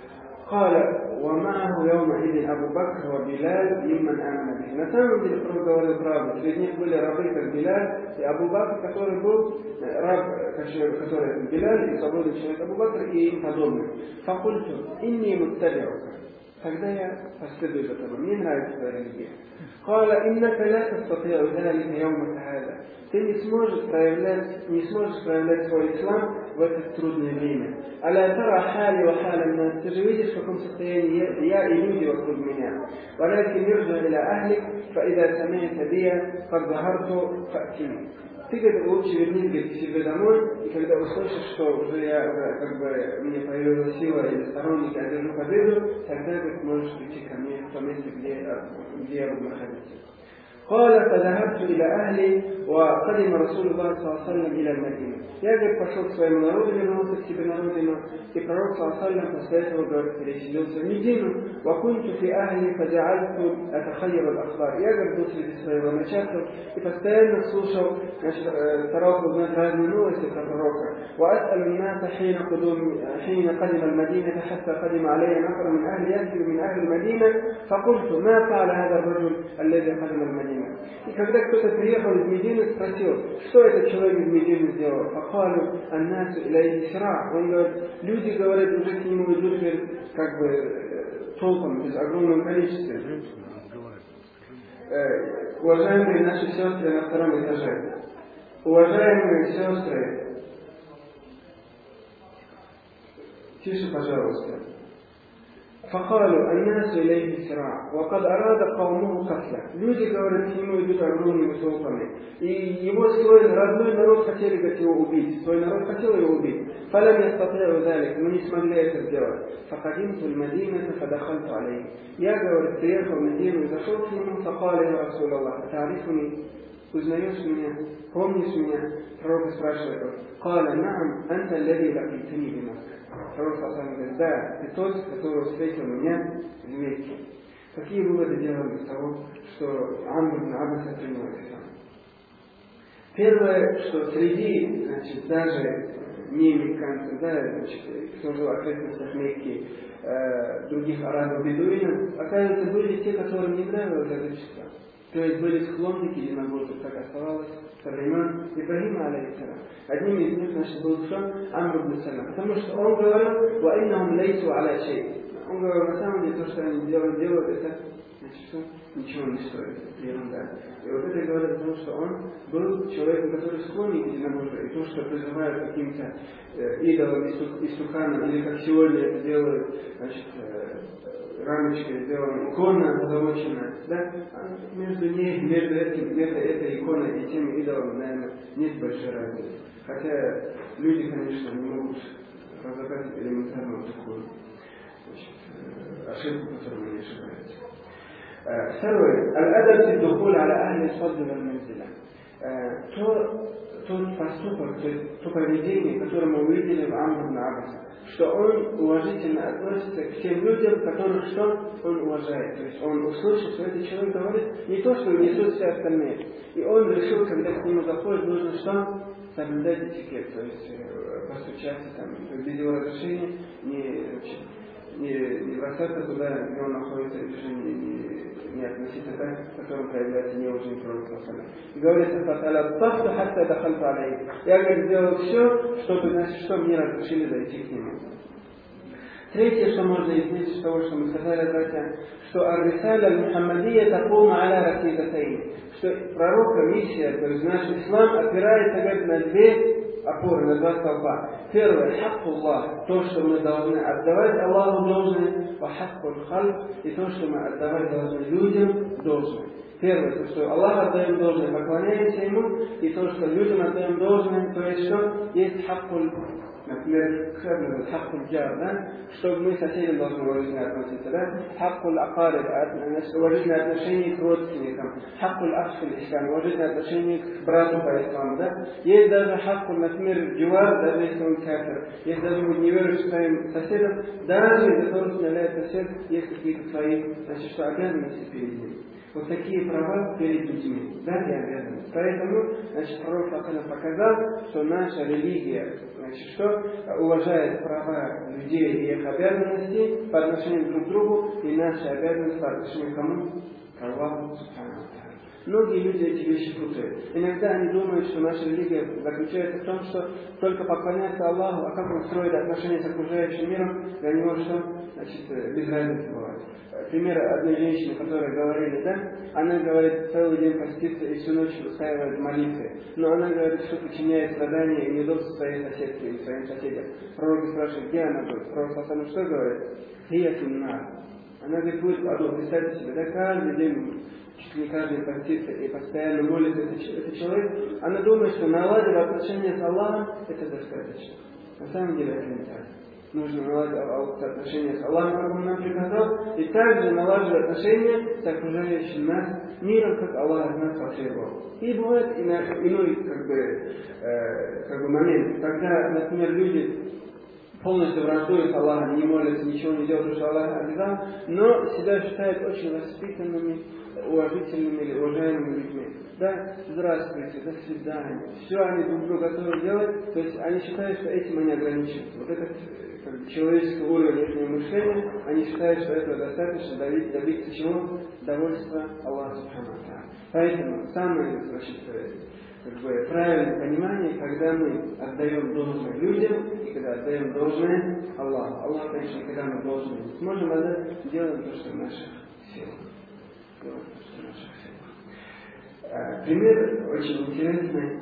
قال ومعه يومئذ أبو بكر وبلال ممن آمن به. На самом деле, Пророк говорил правду. Среди них были рабы, как Билаль, и Абу Бакр, который был раб, который Билаль, и свободный человек Абу Бакр, и им подобный. فقلت إني متبعك. Тогда я последую за тобой. Мне нравится твоя религия. قال إنك لا تستطيع ذلك يومك هذا. Ты не сможешь проявлять, не сможешь проявлять свой ислам в это трудное время. ألا ترى حالي وحال الناس. Ты же видишь, в каком состоянии я и люди вокруг меня. ولكن ارجع إلى أهلك فإذا سمعت بي قد ظهرت فأتني. Ты, говорит, лучше вернись, говорит, к себе домой, и когда услышишь, что уже я, как бы, мне появилась сила или сторонники, я держу победу, тогда, говорит, можешь прийти ко мне в то место, где, где я буду находиться. قال فذهبت إلى أهلي وقدم رسول الله صلى الله عليه وسلم إلى المدينة. Я, говорит, пошел к своему народу, вернулся к себе на родину, и пророк صلى الله عليه وسلم после этого, говорит, переселился в Медину. وكنت في أهلي فجعلت أتخير الأخبار. Я, говорит, был среди своего начальства и постоянно слушал, значит, старался узнать разные новости про пророка. وأسأل الناس حين قدوم حين قدم المدينة حتى قدم علي نفر من أهل يثرب من أهل المدينة فقلت ما فعل هذا الرجل الذي قدم المدينة. И когда кто-то приехал из Медины, спросил, что этот человек из Медины сделал? Факалу аннасу илайхи сира. Он говорит, люди, говорят, уже к нему идут, как бы, толпом, то есть огромным количеством. Э, уважаемые наши сестры на втором этаже, уважаемые сестры, тише, пожалуйста. فقالوا الناس إليه سراع وقد أراد قومه قتله. Люди, говорят, к нему идут огромными толпами. И его свой родной народ хотели, говорит, его убить. Свой народ хотел его убить. فلم يستطيعوا ذلك, но не смогли это сделать. فقدمت المدينة فدخلت عليه. Я, говорит, приехал в Медину и зашел к нему. فقال يا رسول الله تعرفني? узнаешь меня, помнишь меня? Пророк спрашивает его, «Каля наам, анта лави лакитани би Макка». Пророк говорит, да, ты тот, который встретил меня в Мекке. Какие выводы делаем из того, что Амр ибн Абаса принял ислам? Первое, что среди, значит, даже не мекканцев, да, значит, кто жил в окрестностях Мекки, э, других арабов-бедуинов, оказывается, были те, которым не нравилось язычество. То есть были склонники единобожия, как оставалось со времен Ибрахима, алейхиссалям. Одним из них, значит, был что? Амр ибн Салам. Потому что он говорил, «Ва иннахум лейсу аля шей». Он говорил, на самом деле, то, что они делают, делают это, значит, что? Ничего не стоит, ерунда. И вот это говорит о том, что он был человеком, который склонен к единобожию. И то, что призывают каким-то э, идолам, истуканам, или как сегодня это делают, значит, э, рамочкой сделана икона позолоченная, да? А между ней, между этим, между этой иконой и тем идолом, наверное, нет большой разницы. Хотя люди, конечно, не могут разобрать элементарную такую, значит, ошибку, которую мы не ошибаемся. Второе. Аль-адаб фи духуль аля ахли садди валь манзиля. Тот поступок, то поведение, которое мы увидели в Амр ибн Абасе, что он уважительно относится к тем людям, которых что он уважает. То есть он услышал, что этот человек говорит не то, что несут все остальные. И он решил, когда к нему заходит, нужно что? Соблюдать этикет, то есть постучаться там, без его разрешения, не, не, не бросаться туда, где он находится, решение не, не относиться так, к которому проявляется неуважение пророка. И говорится, я, говорит, сделал все, чтобы, значит, чтобы мне разрешили зайти к нему. Третье, что можно изменить из того, что мы сказали, братья, что ар-рисаля аль-Мухаммадия такума аля ракидатайн, что пророка, миссия, то есть наш ислам опирается, говорит, на две опоры, на два столба. Первое, хаккуллах, то, что мы должны отдавать Аллаху должное, ва хаккуль халк, и то, что мы отдавать должны людям должное. Первое, то, что Аллах отдаем должное, поклоняемся Ему, и то, что людям отдаем должное, то есть что? Есть хаккуль, например, хаккуль джар, да? Что мы соседям должны уважительно относиться, да? Хаккуль акариб, уважительное отношение к родственникам. Хаккуль ахшиль ислам, уважительное отношение к брату по исламу, да? Есть даже хаккуль, например, дживар, даже если он кафир. Если даже мы не веруем своим соседям, даже из-за того, что является сосед, есть какие-то свои, значит, что обязанности перед ним. Вот такие права перед людьми, да, и обязанности. Поэтому, значит, пророк показал, что наша религия, значит, что уважает права людей и их обязанности по отношению друг к другу, и наши обязанности по отношению к кому? К Аллаху Субхану. Многие люди эти вещи путают. Иногда они думают, что наша религия заключается в том, что только поклоняться Аллаху, а как он строит отношения с окружающим миром, для него что? Значит, без разницы бывает. Пример одной женщины, которая говорили, да, она говорит, целый день постится и всю ночь устраивает молитвы. Но она говорит, что причиняет страдания и неудобства своей соседке или своим соседям. Пророк спрашивает, где она будет? Пророк Сасану что говорит? Хия финнар. Она говорит, будет в аду. Представьте себе, да, каждый день, чуть ли не каждый постится и постоянно молится этот человек. Она думает, что наладив отношения с Аллахом, это достаточно. На самом деле это не так. Нужно наладить отношения с Аллахом, как Он нам приказал, и также налаживать отношения с окружающим нас миром, как Аллах от нас потребовал. И бывает иной как бы, э, как бы момент, когда, например, люди полностью враждуют с Аллахом, не молятся, ничего не делают, что Аллах обязал, но себя считают очень воспитанными, уважительными или уважаемыми людьми. Да, здравствуйте, до свидания. Все они друг другу готовы делать, то есть они считают, что этим они ограничиваются. Вот этот как бы, человеческий уровень их мышления, они считают, что этого достаточно добиться, добиться чего? Довольства Аллаха Субхану. Поэтому самое, значит, как бы, правильное понимание, когда мы отдаем должное людям и когда отдаем должное Аллаху. Аллах, конечно, когда мы должны не сможем отдать, делаем то, что в наших силах. Делаем то, что в наших силах. Пример очень интересный,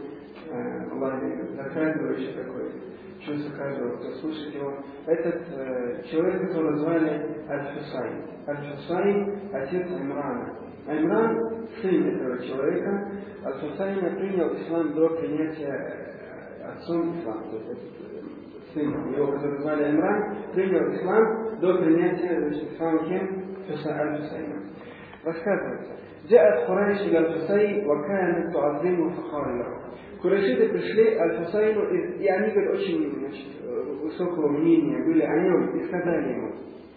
заказывающий такой, чувство каждого, кто слушает его. Этот э, человек, которого звали Аль-Хусайн. Аль-Хусайн – отец Имрана. Имран – сын этого человека. Аль-Хусайн принял ислам до принятия отцом ислам. То есть сын его, который звали Имран, принял ислам до принятия ислама кем? Аль-Хусайна. Рассказывается, جاءت قريش إلى الحسين وكانت تعظمه فقال له. Курайшиты пришли Аль-Хусайну, и они говорят очень, значит, высокого мнения, были о нем и сказали ему: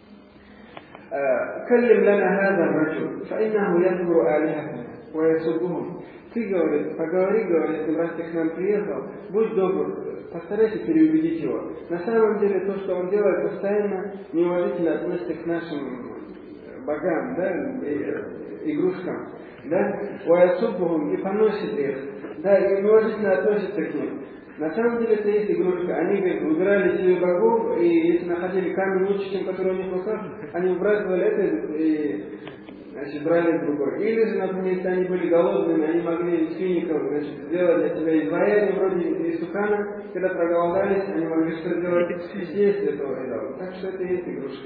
«Каллим лана хаза раджул, фаиннаху ядгуру алихатана, ва ясуббухум». Ты, говорит, поговори, говорит, раз ты к нам приехал, будь добр, постарайся переубедить его. На самом деле то, что он делает, постоянно неуважительно относится к нашим богам, да, игрушкам, да, и поносит их, да, и неуважительно относится к ним. На самом деле это есть игрушка. Они, говорит, выбирали себе богов, и если находили камень лучше, чем который у них в руках, они выбрасывали это и, значит, брали другой. Или же, например, если они были голодными, они могли из фиников, значит, сделать для себя изваяние вроде истукана, когда проголодались, они могли что-то сделать съесть этого идола. Так что это и есть игрушки.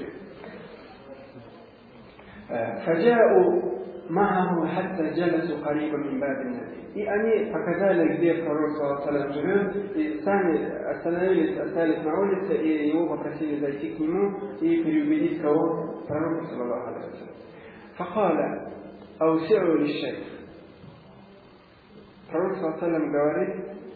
فجاءوا معه حتى جلسوا قريبا من باب النبي. И они показали, где пророк саллаллаху алейхи ва саллям живет, и сами остановились, остались на улице, и его попросили зайти к нему и переубедить кого? Пророка саллаллаху алейхи ва саллям. فقال أوسعوا للشيخ. Пророк саллаллаху алейхи ва саллям говорит: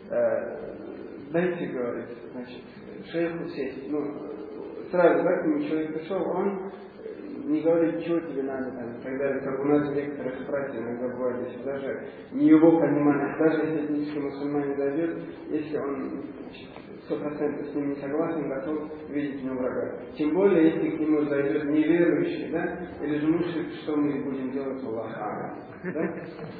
дайте, говорит, значит, шейху сесть. Ну, сразу, да, к нему человек пришел, он не говорит, что тебе надо, там, и так далее, как у нас в некоторых братьев иногда бывает, если даже не его понимание, даже если этнический мусульманин зайдет, если он сто процентов с ним не согласен, готов видеть в нем врага. Тем более, если к нему зайдет неверующий, да, или же мушрик, что мы будем делать, Аллах, да?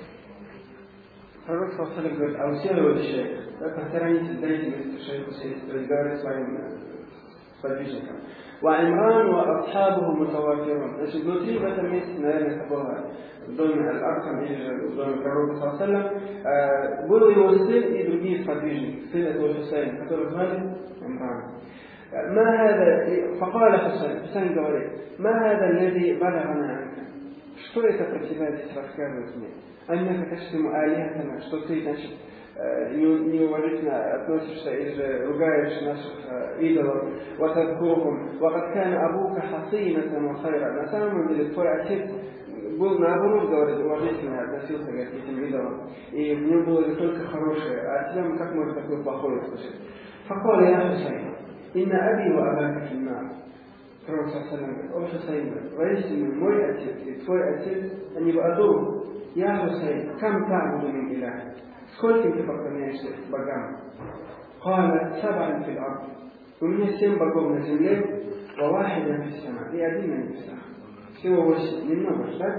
Пророк саллаллаху алейхи ва саллям говорит: а усиливайте шейх, да, постарайтесь, дайте место шейху сесть, то есть говорит своим сподвижникам. وعمران وأصحابه متوافرون. Значит, внутри в этом месте, наверное, это было в доме Аль-Аркам или же в доме пророка саллаллаху алейхи ва саллям, был его сын и другие сподвижники, сын этого Хусайна, которого звали Имран. ما هذا فقال حسين حسين говорит: ما هذا الذي بلغنا عنك. Что это про тебя здесь рассказывает мне? أنك تشتم آلهتنا, что ты, значит, неуважительно относишься или же ругаешь наших идолов. وتذكرهم وقد كان أبوك حصينة وخيرا. На самом деле твой отец был наоборот, говорит, уважительно относился к этим идолам, и в нем было только хорошее, а тебя как можно такое плохое слышать? فقال يا حسين إن أبي وأباك في النار. Пророк саллаллаху алейхи ва саллям говорит: о Хусейн, воистину мой отец и твой отец, они в аду. Я Хусейн, кам та'буду мин илях. Сколько ты поклоняешься богам? قال سبعا في الأرض. У меня семь богов на земле, وواحدا في السماء, и один на небесах. Всего восемь, немного, да?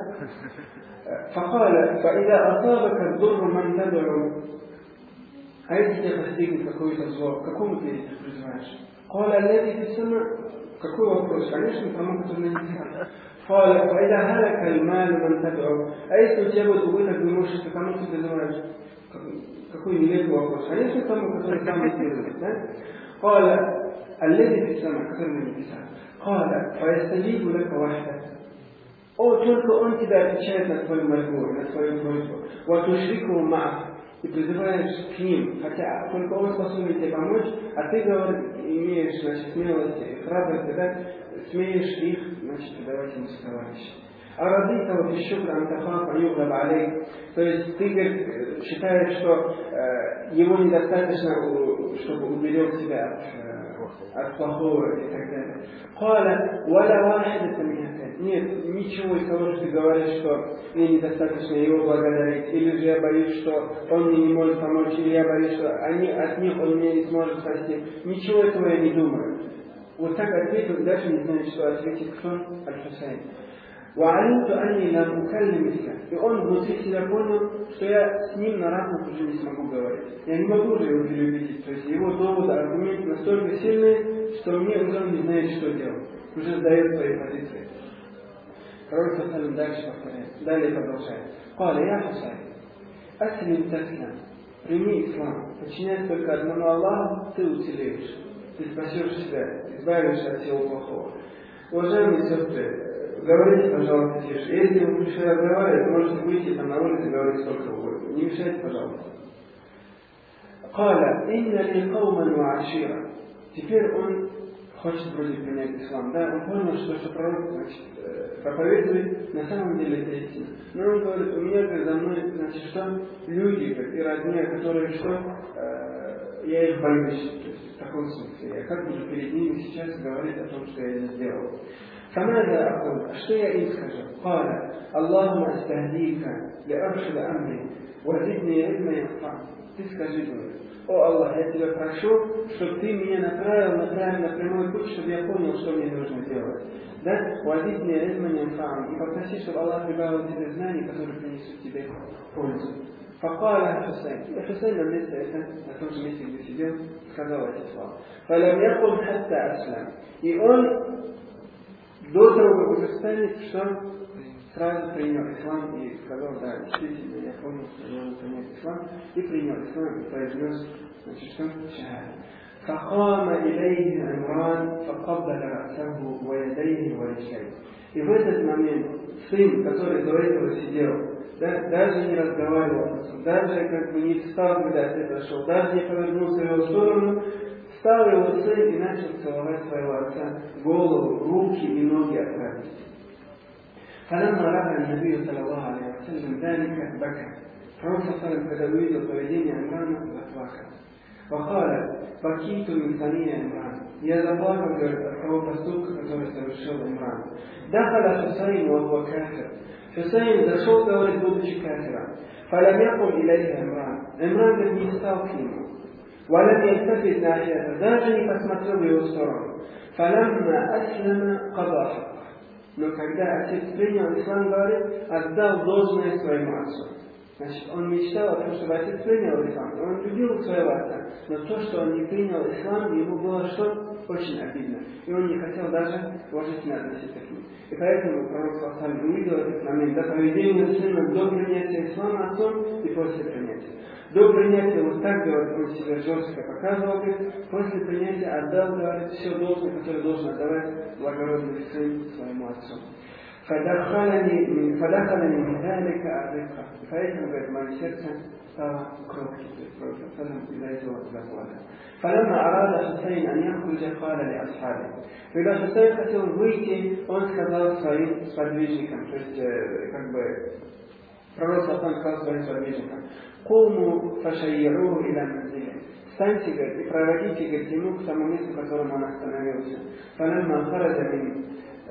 فقال فإذا أصابك الضر من تدعو. А если тебя постигнет какое-то зло, к какому ты их призываешь? قال الذي في السماء. Какой вопрос? Конечно, тому, который на небесах. قال فإذا هلك المال من تدعو. А если у тебя будет убыток имущества, кому ты призываешь? Какой нелепый вопрос. Конечно, тому, который самый первый, да? قال الذي في السماء, который на небесах. قال فيستجيب لك وحدك. О, только он тебя отвечает на твою мольбу, на твою просьбу. وتشركه معه. И призываешь к ним, хотя только он способен тебе помочь, а ты, говорит, имеешь, значит, смелость и храбрость, да, смеешь их, значит, давать ему сотоварища. А ради того, ты шукр антахаф аюглаб алей. То есть ты, говорит, считаешь, что э, его недостаточно, чтобы уберег себя от, э, от плохого и так далее. Каля, валя вахидата минхата. Нет, ничего из того, что ты говоришь, что мне недостаточно его благодарить, или же я боюсь, что он мне не может помочь, или я боюсь, что они, от них он меня не сможет спасти. Ничего этого я не думаю. Вот так ответил, и дальше не знаю, что ответит кто? Аль-Хусайн. وعلمت أني لم أكلم مثله. И он внутри себя понял, что я с ним на равных уже не смогу говорить. Я не могу уже его переубедить. То есть его доводы, аргументы настолько сильные, что мне уже он не знает, что делать. Уже сдает свои позиции. Пророк саллаллаху алейхи ва саллям дальше повторяет. Далее продолжает. قال يا حسين أسلم تسلم. Прими ислам. Подчиняйся только одному Аллаху, ты уцелеешь. Ты спасешь себя, избавишься от всего плохого. Уважаемые сестры, говорите, пожалуйста, тише. Если вы пришли разговаривать, можете выйти там на улицу и говорить сколько угодно. Не мешайте, пожалуйста. قال إن لي قوما وعشيرة. Теперь он хочет вроде принять ислам, да, он понял, что, что пророк, значит, проповедует, на самом деле это истина. Но он говорит, у меня передо мной, значит, что люди, как и родня, которые что, э, я их боюсь, то есть в таком смысле. Я как буду перед ними сейчас говорить о том, что я не сделал. فماذا أقول؟ что я им скажу? قال اللهم أستهديك لأرشد أمري وزدني علما ينفعني. Ты скажи, говорит, о Аллах, я тебя прошу, чтобы ты меня направил на правильно прямой путь, чтобы я понял, что мне нужно делать. Да? وزدني علما ينفعني. И попроси, чтобы Аллах прибавил тебе знания, которые принесут тебе пользу. فقال حسين. И Хусейн на месте, это на том же месте, где сидел, сказал эти слова. فلم يقم حتى أسلم. И он до того, как уже станет, что сразу принял ислам и сказал, да, действительно, я понял, что я надо принять ислам, и принял ислам и произнес, значит, что? Шахада. فقام إليه عمران فقبل رأسه ويديه ورجليه. И в этот момент сын, который до этого сидел, да, даже не разговаривал, даже как бы не встал, когда отец шел, даже не повернулся в его сторону, встал его сын и начал целовать своего отца голову, руки и ноги от радости. فلما رأى النبي صلى الله عليه وسلم ذلك بكى. Пророк саллаллаху, когда увидел поведение Имрана, заплакал. وقال بكيت من ثنية عمران. Я заплакал, говорит, от того поступка, который совершил Имран. دخل حسين وهو كافر. Хусейн зашел, говорит, будучи кафиром. فلم يقل إليه عمران. Имран говорит, не стал к нему. ولم يلتفت ناحيته. Даже не посмотрел в его сторону. فلما أسلم قضى حقه. Но когда отец принял ислам, говорит, отдал должное своему отцу. Значит, он мечтал о том, чтобы отец принял ислам. Он любил своего отца. Но то, что он не принял ислам, ему было что? Очень обидно. И он не хотел даже уважительно относиться к ним. И поэтому пророк саллаллаху увидел этот момент, да, поведение сына до принятия ислама отцом и после принятия. До принятия вот так, говорит, он себя жестко показывал, говорит, после принятия отдал, говорит, все должное, которое должен отдавать благородный сын своему отцу. فدخلني من فدخلني من ذلك الرقة. Поэтому, говорит, мое сердце стало кротким, то есть пророк саллаллаху из-за этого заплакал. فلما أراد حسين أن يخرج قال لأصحابه. Когда Хусейн хотел выйти, он сказал своим сподвижникам, то есть, как бы, пророк саллаллаху сказал своим сподвижникам, قوموا فشيعوه إلى منزله. Встаньте, говорит, и проводите, говорит, ему к тому месту, в котором он остановился. فلما خرج من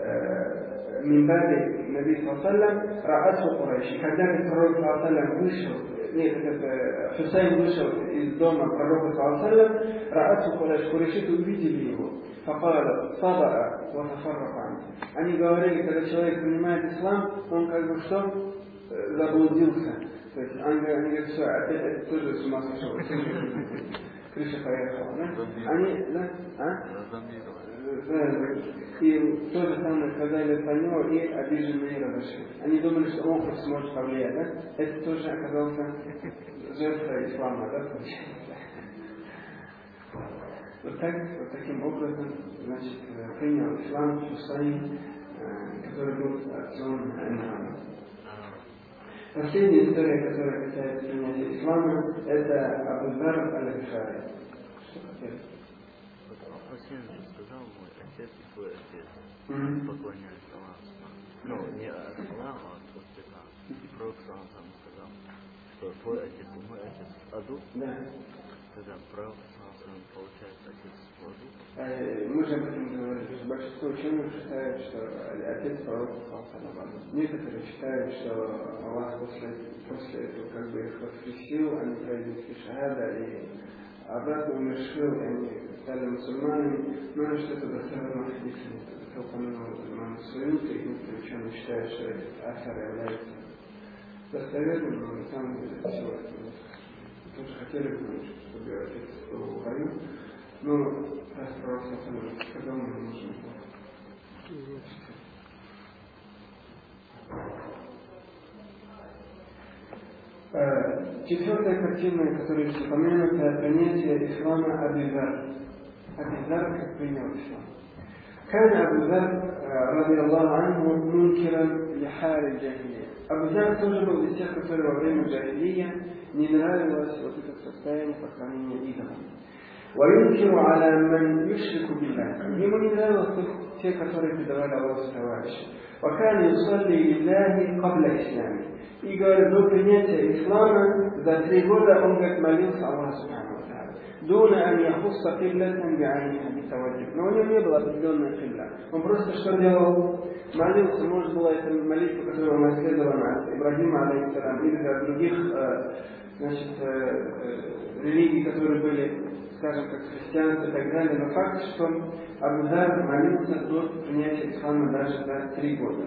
من باب النبي صلى الله عليه وسلم رأته قريش. Когда пророк صلى الله عليه وسلم вышел, нет, это Хусейн вышел из дома пророка صلى الله عليه وسلم, رأته قريش. Курайшиты увидели его. فقال صبأ وتفرق عنه. Они говорили, когда человек принимает ислам, он как бы что? Заблудился. То есть они, они говорят, все, опять это тоже с ума сошел. Крыша поехала, да? Они, да? А? Да, и то же самое сказали про него, и обиженные разошлись. Они думали, что он хоть сможет повлиять, да? Это тоже оказался жертвой ислама, да, получается? Вот так, вот таким образом, значит, принял ислам Хусейн, который был отцом Имрана. Последняя история, которая касается принятия ислама, это Абу Зар аль-Гифари. Что хотели? Хусейн же сказал, мой отец и твой отец Mm-hmm. поклоняются Аллаху. Ну, не Аллаху, а после нас. И пророк сам сказал, что твой отец и мой отец в аду. Да. Тогда пророк сам получается отец в аду. Мы же об этом говорили, что большинство ученых считают, что отец пророка саллаллаху. Некоторые считают, что Аллах после, после этого как бы их воскресил, они произнесли шахада и обратно умершил, и они стали мусульманами, но что это достоверно хадиса. Это упомянул имам Суюти, и некоторые ученые считают, что этот асар является достоверным, но на самом деле все это мы тоже хотели бы, чтобы отец был в раю. Но раз пророк саллаллаху сказал, мы не можем это. Четвертая картина, которая здесь упомянута, принятие ислама Абу Зар. Абу Зар как принял ислам. كان أبو ذر رضي الله عنه منكرا لحال الجاهلية. Абу Зар тоже был из тех, которые во время джахилия не нравилось вот это состояние поклонения идолам. وينكر على من يشرك بالله. Ему не нравилось те, которые предавали Аллаху товарища. وكان يصلي لله قبل إسلامه. И говорит, до принятия ислама за три года он говорит, молился Аллаху Субхану ва Тааля. دون أن يخص قبلة بعينها بالتوجه. Но у него не было определенной кибла. Он просто что делал? Молился, может была это молитва, которую он наследовал от Ибрагима, алейхиссалям, или от других значит, религий, которые были, скажем, как христианство и так далее. Но факт, что Абу Зар молился до принятия ислама даже за три года.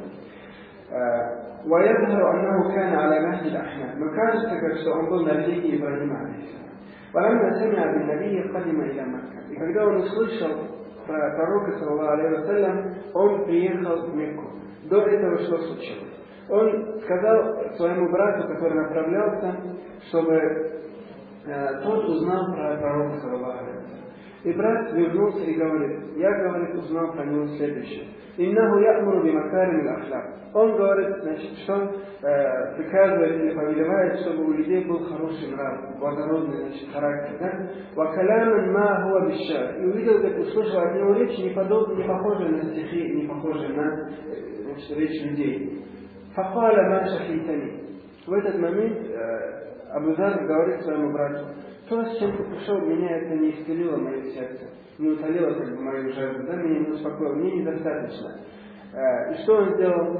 ويظهر أنه كان على نهج الأحناف. Но кажется, как что он был на религии Ибрагима, алейхиссалям. ولما سمع بالنبي قدم إلى مكة. И когда он услышал про пророка, саллаллаху алейхи ва саллям, он приехал в Мекку. До этого что случилось? Он сказал своему брату, который направлялся, чтобы э, тот узнал про пророка, саллаллаху алейхи ва саллям. И брат вернулся и говорит, я, говорит, узнал про него следующее. «Иннаху я'муру бимакарим аль-ахлак». Он говорит, значит, что э, приказывает или повелевает, чтобы у людей был хороший нрав, благородный, значит, характер. Да? «Ва каляман ма хуа бишшар». И увидел, как услышал от него речь, не, подобно, не похожие на стихи, не похожие на значит, речь людей. «Факала ма шахитани». В этот момент э, Абу Зар говорит своему брату, то, с чем ты пришел, меня это не исцелило мое сердце, не утолило как бы мою жертву, да, меня не успокоило, мне недостаточно. И что он сделал?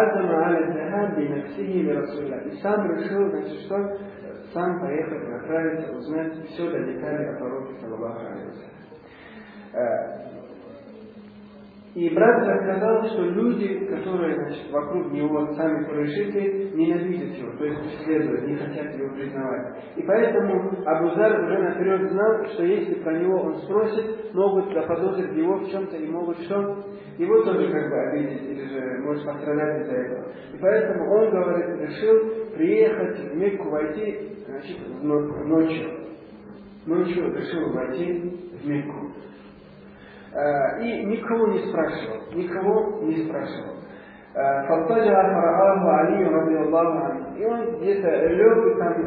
И сам решил, значит, что сам поехать, направиться, узнать все до деталей о пророке, саллаллаху алейхи ва саллям. И брат рассказал, что люди, которые, значит, вокруг него сами Курайшиты, ненавидят его, то есть преследуют, не хотят его признавать. И поэтому Абу Зар уже наперед знал, что если про него он спросит, могут заподозрить его в чем-то и могут что? Его тоже как бы обидеть или же может пострадать из-за этого. И поэтому он, говорит, решил приехать в Мекку, войти, значит, ночью. Ночью решил войти в Мекку. И никого не спрашивал, никого не спрашивал. فَالْتَجَعَ فَرَآهُ عَلِيٌّ رَضِيَ اللَّهُ عَنْهُ. И он где-то лег там,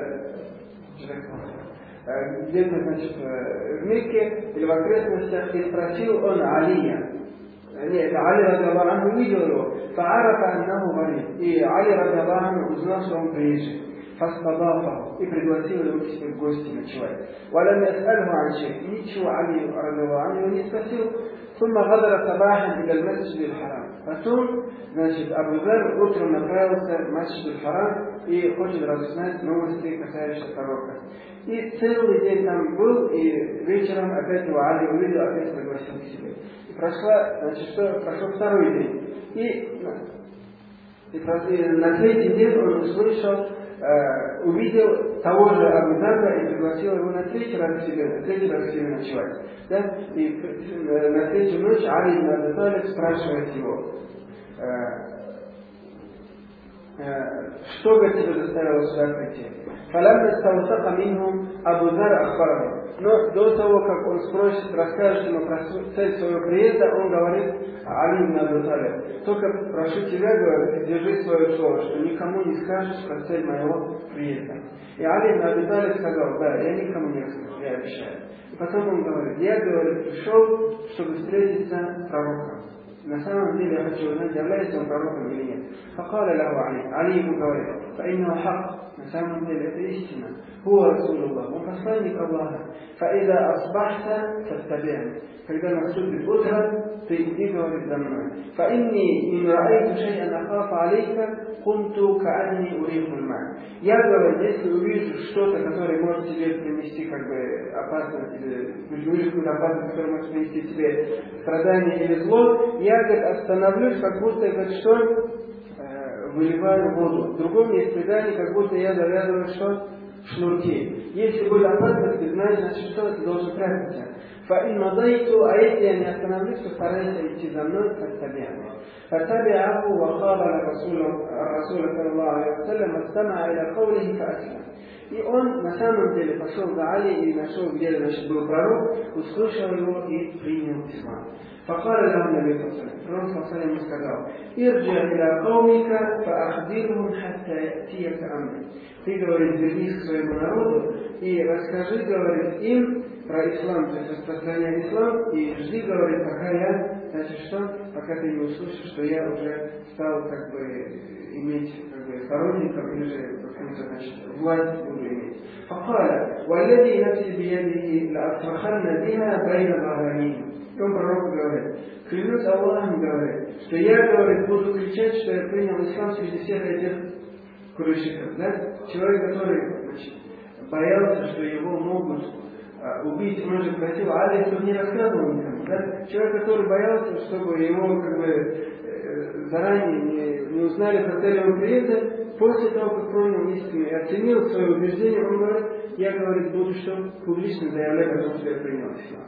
э, где-то, значит, в Мекке или в окрестностях, и спросил он Алия. Нет, Али, ради Аллаху анху, увидел его. فَعَرَفَ أَنَّهُ غَرِيبٌ. И Али, ради Аллаху анху, узнал, что он приезжий. فاستضافه и пригласил его к себе в гости ночевать. ولم يسأله عن شيء. Ничего Али رضي الله عنه не спросил. ثم غادر صباحا إلى المسجد الحرام. Потом, значит, Абу Зар утром направился в Масджид аль-Харам и хочет разузнать новости, касающиеся пророка. И целый день там был, и вечером опять его Али увидел, опять пригласил к себе. И прошла, значит, что прошел второй день. И, и, и на третий день он услышал, Uh, увидел того же Абу Зара и пригласил его на третий раз к себе, на третий раз к себе ночевать. Да? И uh, на третью ночь Али ибн Аби Талиб спрашивает его, uh, uh, что, говорит, тебя заставило сюда прийти? فَلَمَّا اسْتَوْثَقَ مِنْهُ Абу Зар أخبره. Но до того, как он спросит, расскажет ему про цель своего приезда, он говорит Али ибн Аби Талиб: только прошу тебя, говорит, держи свое слово, что никому не скажешь про цель моего приезда. И Али ибн Аби Талиб сказал: да, я никому не расскажу, я обещаю. И потом он говорит: я, говорит, пришел, чтобы встретиться с пророком. На самом деле я хочу узнать, является он пророком или нет. فقال له علي. Али ему говорит: فإنه حق. На самом деле это истина. هو رسول الله. Он посланник Аллаха. فإذا أصبحت فاتبعني. Когда наступит утро, ты иди, говорит, за мной. فإني إن رأيت شيئا أخاف عليك قمت كأني أريق الماء. Я, говорю, если увижу что-то, которое может тебе принести как бы опасность, или увижу какую-то опасность, которая может принести тебе страдание или зло, я, говорит, остановлюсь, как будто, говорит, что э, выливаю воду. В другом есть предание, как будто я завязываю что? Шнурки. Если будет опасность, ты знаешь, значит, что ты должен прятаться. فإن مضيت, а если я не остановлюсь, то старайся идти за мной, как табиан. فتبعه وقابل الرسول الرسول صلى الله عليه وسلم واستمع إلى قوله فأسلم. И он на самом деле пошел за Али и нашел, где значит, был пророк, услышал его и принял ислам. فقال له النبي صلى الله عليه وسلم, пророк صلى الله عليه وسلم сказал: ارجع إلى قومك فأخبرهم حتى يأتيك أمر. Ты, говорит, вернись к своему народу и расскажи, говорит, им про ислам, то есть распространяй ислам, и жди, говорит, пока я, значит что, пока ты не услышишь, что я уже стал как бы иметь как бы сторонников или же какую-то, значит, власть буду иметь. فقال والذي نفسي بيده لأصرخن بها بين ظهرانيهم. И он пророку говорит: клянусь Аллахом, говорит, что я, говорит, буду кричать, что я принял ислам среди всех этих курайшитов. Да? Человек, который, значит, боялся, что его могут а, убить, он же просил Али, чтобы не рассказывал никому. Да? Человек, который боялся, чтобы его как бы э, заранее не, не узнали про цель его приезда, после того, как понял истину и оценил свое убеждение, он говорит: я, говорит, буду что публично заявлять о том, что я принял ислам.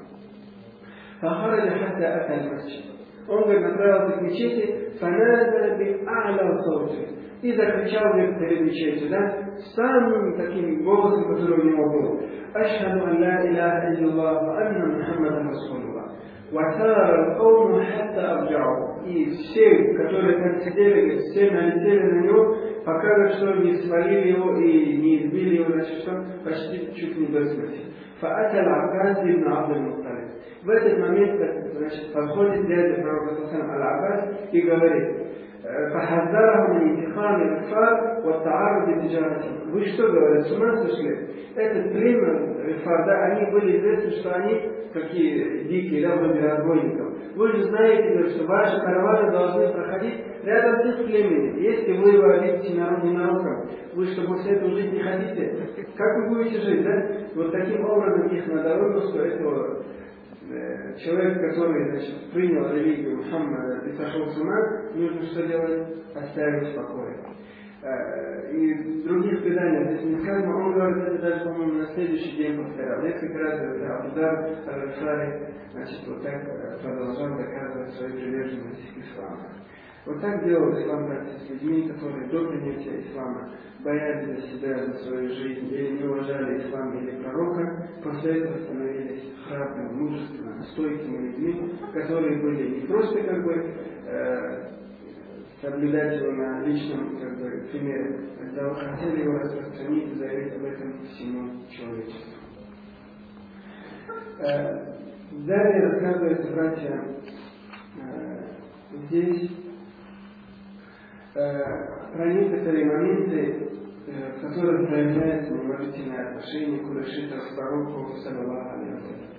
فخرج حتى أتى المسجد. Он, говорит, направился к мечети, فنادى بأعلى صوته. И закричал перед мечетью, да, самым таким голосом, который у него был: أشهد أن لا إله إلا الله وأن محمدا رسول الله. وثار القوم حتى أرجعوا. И все, которые там сидели, все налетели на него, пока что не свалили его и не избили его, значит, что почти чуть не до смерти. فأتى العباس بن عبد المطلب. В этот момент, значит, подходит дядя пророка Аль-Аббас и говорит: فحذرهم من انتقام الكفار والتعرض لتجارتهم. Вы что, говорят, с ума сошли? Этот племя Рифар, да, они были известны, что они такие дикие, да, вроде разбойников. Вы же знаете, что ваши караваны должны проходить рядом с их племенем. Если вы его обидите народ ненароком, вы что, после этого жить не хотите? Как вы будете жить, да? Вот таким образом их надо что этого человек, который, значит, принял религию Мухаммада и сошел с ума, нужно что делать? Оставить в покое. И в других преданиях здесь не сказано, он говорит, это даже, по-моему, на следующий день повторял. Несколько раз Абудар Аль-Шари, значит, вот так продолжал доказывать свою приверженность к исламу. Вот так делал ислам, братья, с людьми, которые до принятия ислама боялись за себя, за свою жизнь, или не уважали ислам или пророка, после этого становились храбрыми, мужественными, стойкими людьми, которые были не просто как бы э, соблюдать его на личном как бы примере, когда хотели его распространить и заявить об этом всему человечеству. Э, далее рассказывается, братья, э, здесь про некоторые моменты, в которых проявляется неуважительное отношение курайшитов к пророку саллаллаху алейхи ва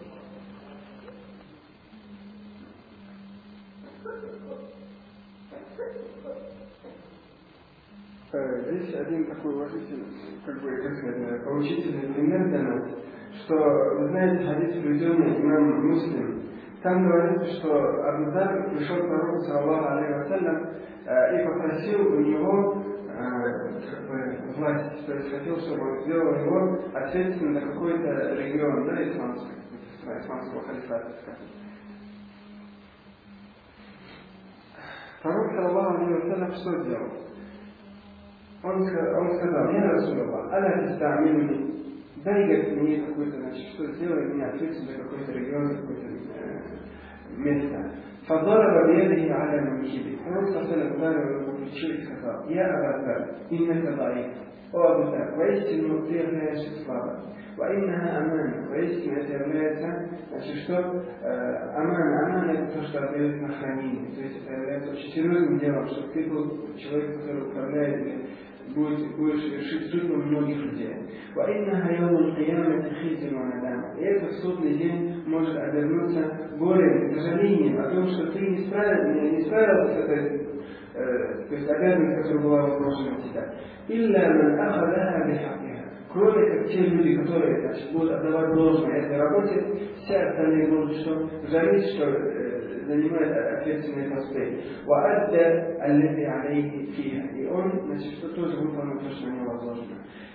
саллям. Здесь один такой уважительный, как бы, как сказать, поучительный пример для нас, что, вы знаете, хадис, приведенный имам Муслим, там говорится, что Абу Дар пришел к пророку саллаллаху алейхи ва саллям и попросил у него как бы власть, то есть хотел, чтобы он сделал его ответственным за какой-то регион, да, исламский, исламского халифата, скажем. Пророк саллаллаху алейхи ва саллям что сделал? Он, он сказал: я Расулаллах, аля тастамилуни, дай, говорит, мне какой-то, значит, что сделай меня ответственным за какой-то регион, какое-то э, место. فضرب بيده على منكبه. الرسول صلى الله عليه وسلم ударил его по плечу и сказал: я Абу Дар, иннака даиф. О Абу Дар, воистину ты являешься слабым. وإنها أمانة. Воистину это является, значит, что э, амана, амана это то, что отдает на хранение. То есть это является очень серьезным делом, чтобы ты был человек, который управляет или будет, будешь решить судьбу многих людей. وإنها يوم القيامة خزي وندامة. И этот судный день может обернуться горем и сожалением о том, что ты не справился, не справился с этой, э, то есть обязанностью, которая была возложена на тебя. إلا من أخذها بحقها. Кроме как те люди, которые, значит, будут отдавать должное этой работе, все остальные будут что жалеть, что э, занимают ответственные посты. И он, значит, что тоже выполнил то, что на него возложено.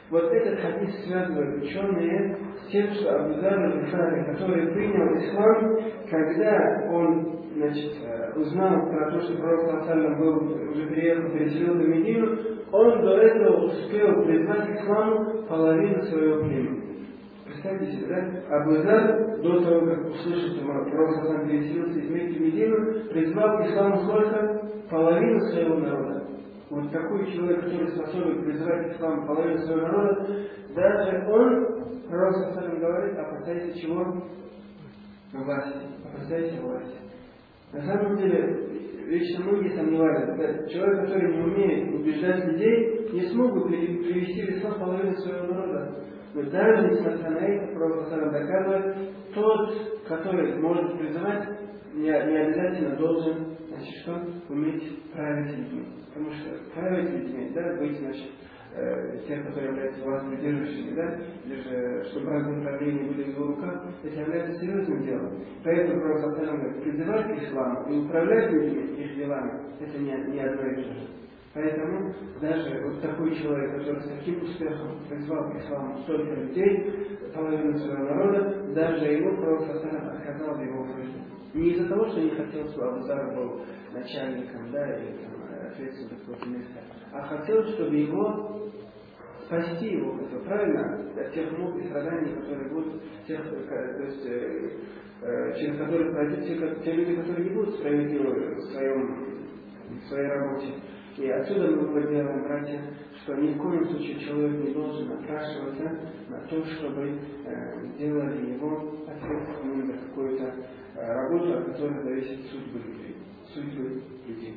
Вот этот хадис связывают ученые с тем, что Абу Зар аль-Гифари, который принял ислам, когда он, значит, узнал про то, что пророк саллаллаху был, уже переехал, переселил в Медину, он до этого успел признать к исламу половину своего племени. Представьте себе, да? Абу Зар, до того, как услышал, что пророк саллаллаху переселился из Мекки в Медину, призвал к исламу сколько? Половину своего народа. Вот такой человек, который способен призывать к исламу половину своего народа, даже он, пророк саллаллаху говорит, опасайся чего? Власти. Опасайся власти. На самом деле, лично многие сомневаются, да, человек, который не умеет убеждать людей, не смогут привести в ислам половину своего народа. Но даже несмотря на это, пророк саллаллаху доказывает, тот, который может призывать, не, не обязательно должен, значит, что? Уметь править людьми. Потому что править людьми, да, быть, значит, э, тех, которые являются власть придерживающими, да, или же, чтобы разные правления были в его руках, это является серьезным делом. Поэтому пророк саллаллаху говорит, призывать к исламу и управлять людьми, их делами, это не, не одно и то же. Поэтому даже вот такой человек, который с таким успехом призвал к исламу столько людей, половину своего народа, даже ему пророк саллаллаху отказал в его просьбе. Не из-за того, что не хотел, чтобы Абу Зар был начальником, да, или там, ответственным за какое-то место, а хотел, чтобы его спасти его, хотел, правильно, от тех мук и страданий, которые будут, тех, то есть, э, э, через которых пройдут те, те люди, которые не будут справедливы в, своем, в своей работе. И отсюда мы выводим, братья, что ни в коем случае человек не должен напрашиваться на то, чтобы э, сделали его ответственным за какую-то э, работу, от которой зависит судьбы людей. Судьбы людей.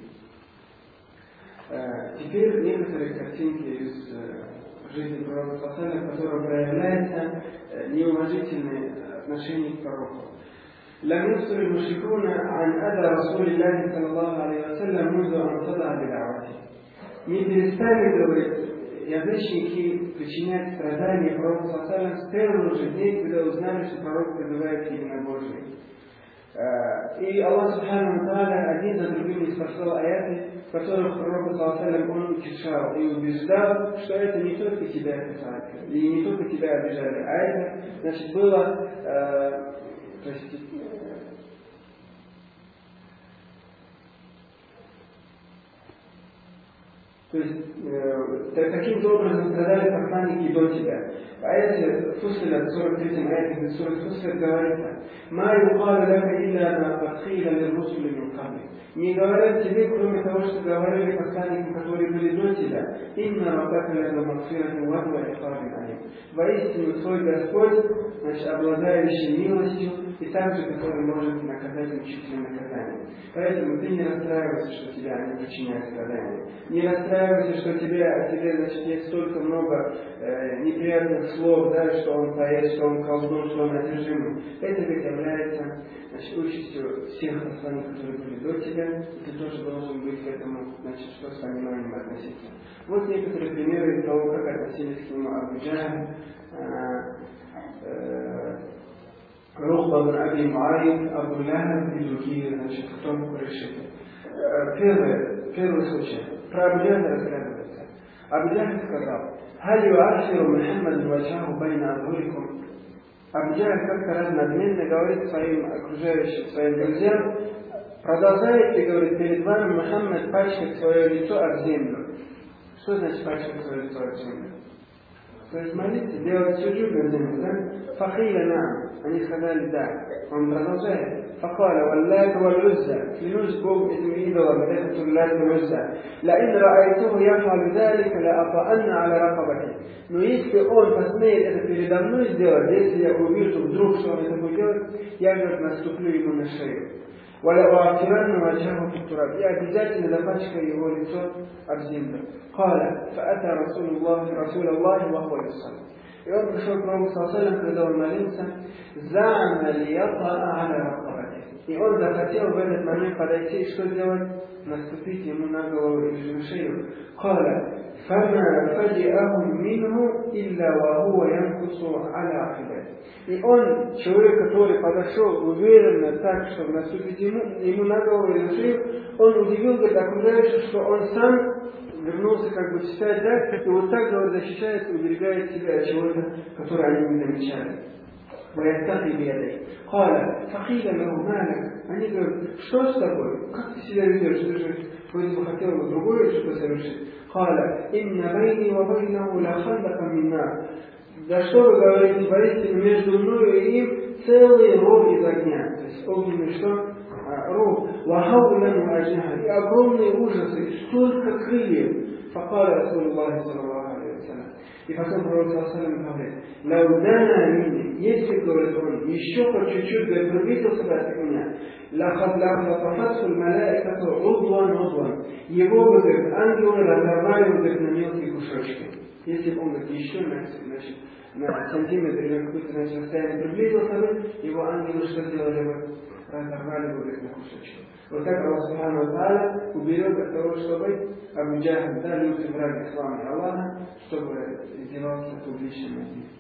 Э, теперь некоторые картинки из э, жизни пророка саллаллаху, в которой проявляется э, неуважительное отношение к пророку. لم يفصل المشركون عن أذى رسول الله صلى الله عليه وسلم منذ أن صدع بدعوته. Не перестали, говорит, язычники причинять страдания пророку саллаллаху с первых же дней, когда узнали, что пророк призывает к единобожию. И Аллах Субхану ва Тааля один за другим исполнял аяты, в которых пророк саллаллаху он утешал и убеждал, что это не только тебя касается, и не только тебя обижали, а это, значит, было, э, то есть, То есть, э, таким образом страдали посланники до тебя. В аяте Фуссилят, сорок третьем аяте сорок Фуссилят говорится: «Ма юкалу лака илля ма кад киля лир-русули мин кабли». Не говорят тебе, кроме того, что говорили посланники, которые были до тебя. «Инна раббака лазу магфиратин ва хуа икабин алим». Воистину, твой Господь, значит, обладающий милостью, и также, который может наказать мучительное наказание. Поэтому ты не расстраивайся, что тебя не причиняют страдания. Не расстраивайся, что тебе, о тебе, значит, есть столько много э, неприятных слов, да, что он поэт, что он колдун, что он одержимый. Это ведь является, значит, участью всех посланников, которые были до тебя, и ты тоже должен быть к этому, значит, что с пониманием относиться. Вот некоторые примеры того, как относились к нему Абу Джахль, Рухба бин Аби Муайд, Абу Лахаб и другие, значит, кто решили. Первый, первый случай. Про Абу Джахля рассказывается. Абу Джахль сказал: «Халь юаширу Мухаммад ваджаху байна адхурикум». Абу Джахль как-то раз надменно говорит своим окружающим, своим друзьям: продолжаете, говорит, перед вами Мухаммад пачкать свое лицо об землю. Что значит пачкать свое лицо об землю? То есть молиться, делать суджуд на землю, да? Фахиля нам. Они сказали да. Он продолжает. Факаля валлата валлузза. Клянусь Богу этим идолом, это суллат валлузза. Лаин раайтуху яфалю далика ла атаанна аля ракабати. Но если он посмеет это передо мной сделать, если я увижу вдруг, что он это будет делать, я же наступлю ему на шею. وَلَأُعَفِرَنَّ وَجْهَهُ فِي التُّرَابِ. Я обязательно запачкаю его лицо об землю. قال فأتى رسول الله رسول الله وهو يصلي. И он пришел к пророку саллаллаху, когда он молился: زعم ليطأ على رقبته. И он захотел в этот момент подойти и что сделать? Наступить ему на голову или на шею. قال فما فجأهم منه إلا وهو ينكص على عقبيه. И он, человек, который подошел уверенно так, чтобы наступить ему, ему на голову или на шею, он удивил, говорит, окружающих, что он сам вернулся как бы читать, да, и вот так, говорит, защищает, уберегает себя от чего-то, которое они не замечали. ويتقي بيديه قال فقيل له مالك. Они говорят, что с тобой? Как ты себя ведешь? Ты же вроде бы хотел бы другое что-то совершить. قال إن بيني وبينه لخندقا من نار. Да что вы говорите, воистину между мною и им целый ров из огня. То есть огненный что? А, ров. وحولا وأجنحا. И огромные ужасы, и столько крыльев. فقال رسول الله صلى الله عليه وسلم. И потом Пророк говорит, «Лаудана мини», если, говорит он, еще по чуть-чуть, говорит, приблизился бы от меня, «Лахадлахлахафасхуль малаикату удван удван». Его, говорит, ангелы разорвали, говорит, на мелкие кусочки. Если бы он, говорит, еще, значит, на сантиметр или какое-то, значит, расстояние приблизился бы, его ангелы что сделали бы? Разорвали бы, говорит, на кусочки. Вот так Аллах Субхану ва Тааля уберег от того, чтобы Абу Джахл, да, люди враг ислама и Аллаха, чтобы издевался публично над ним.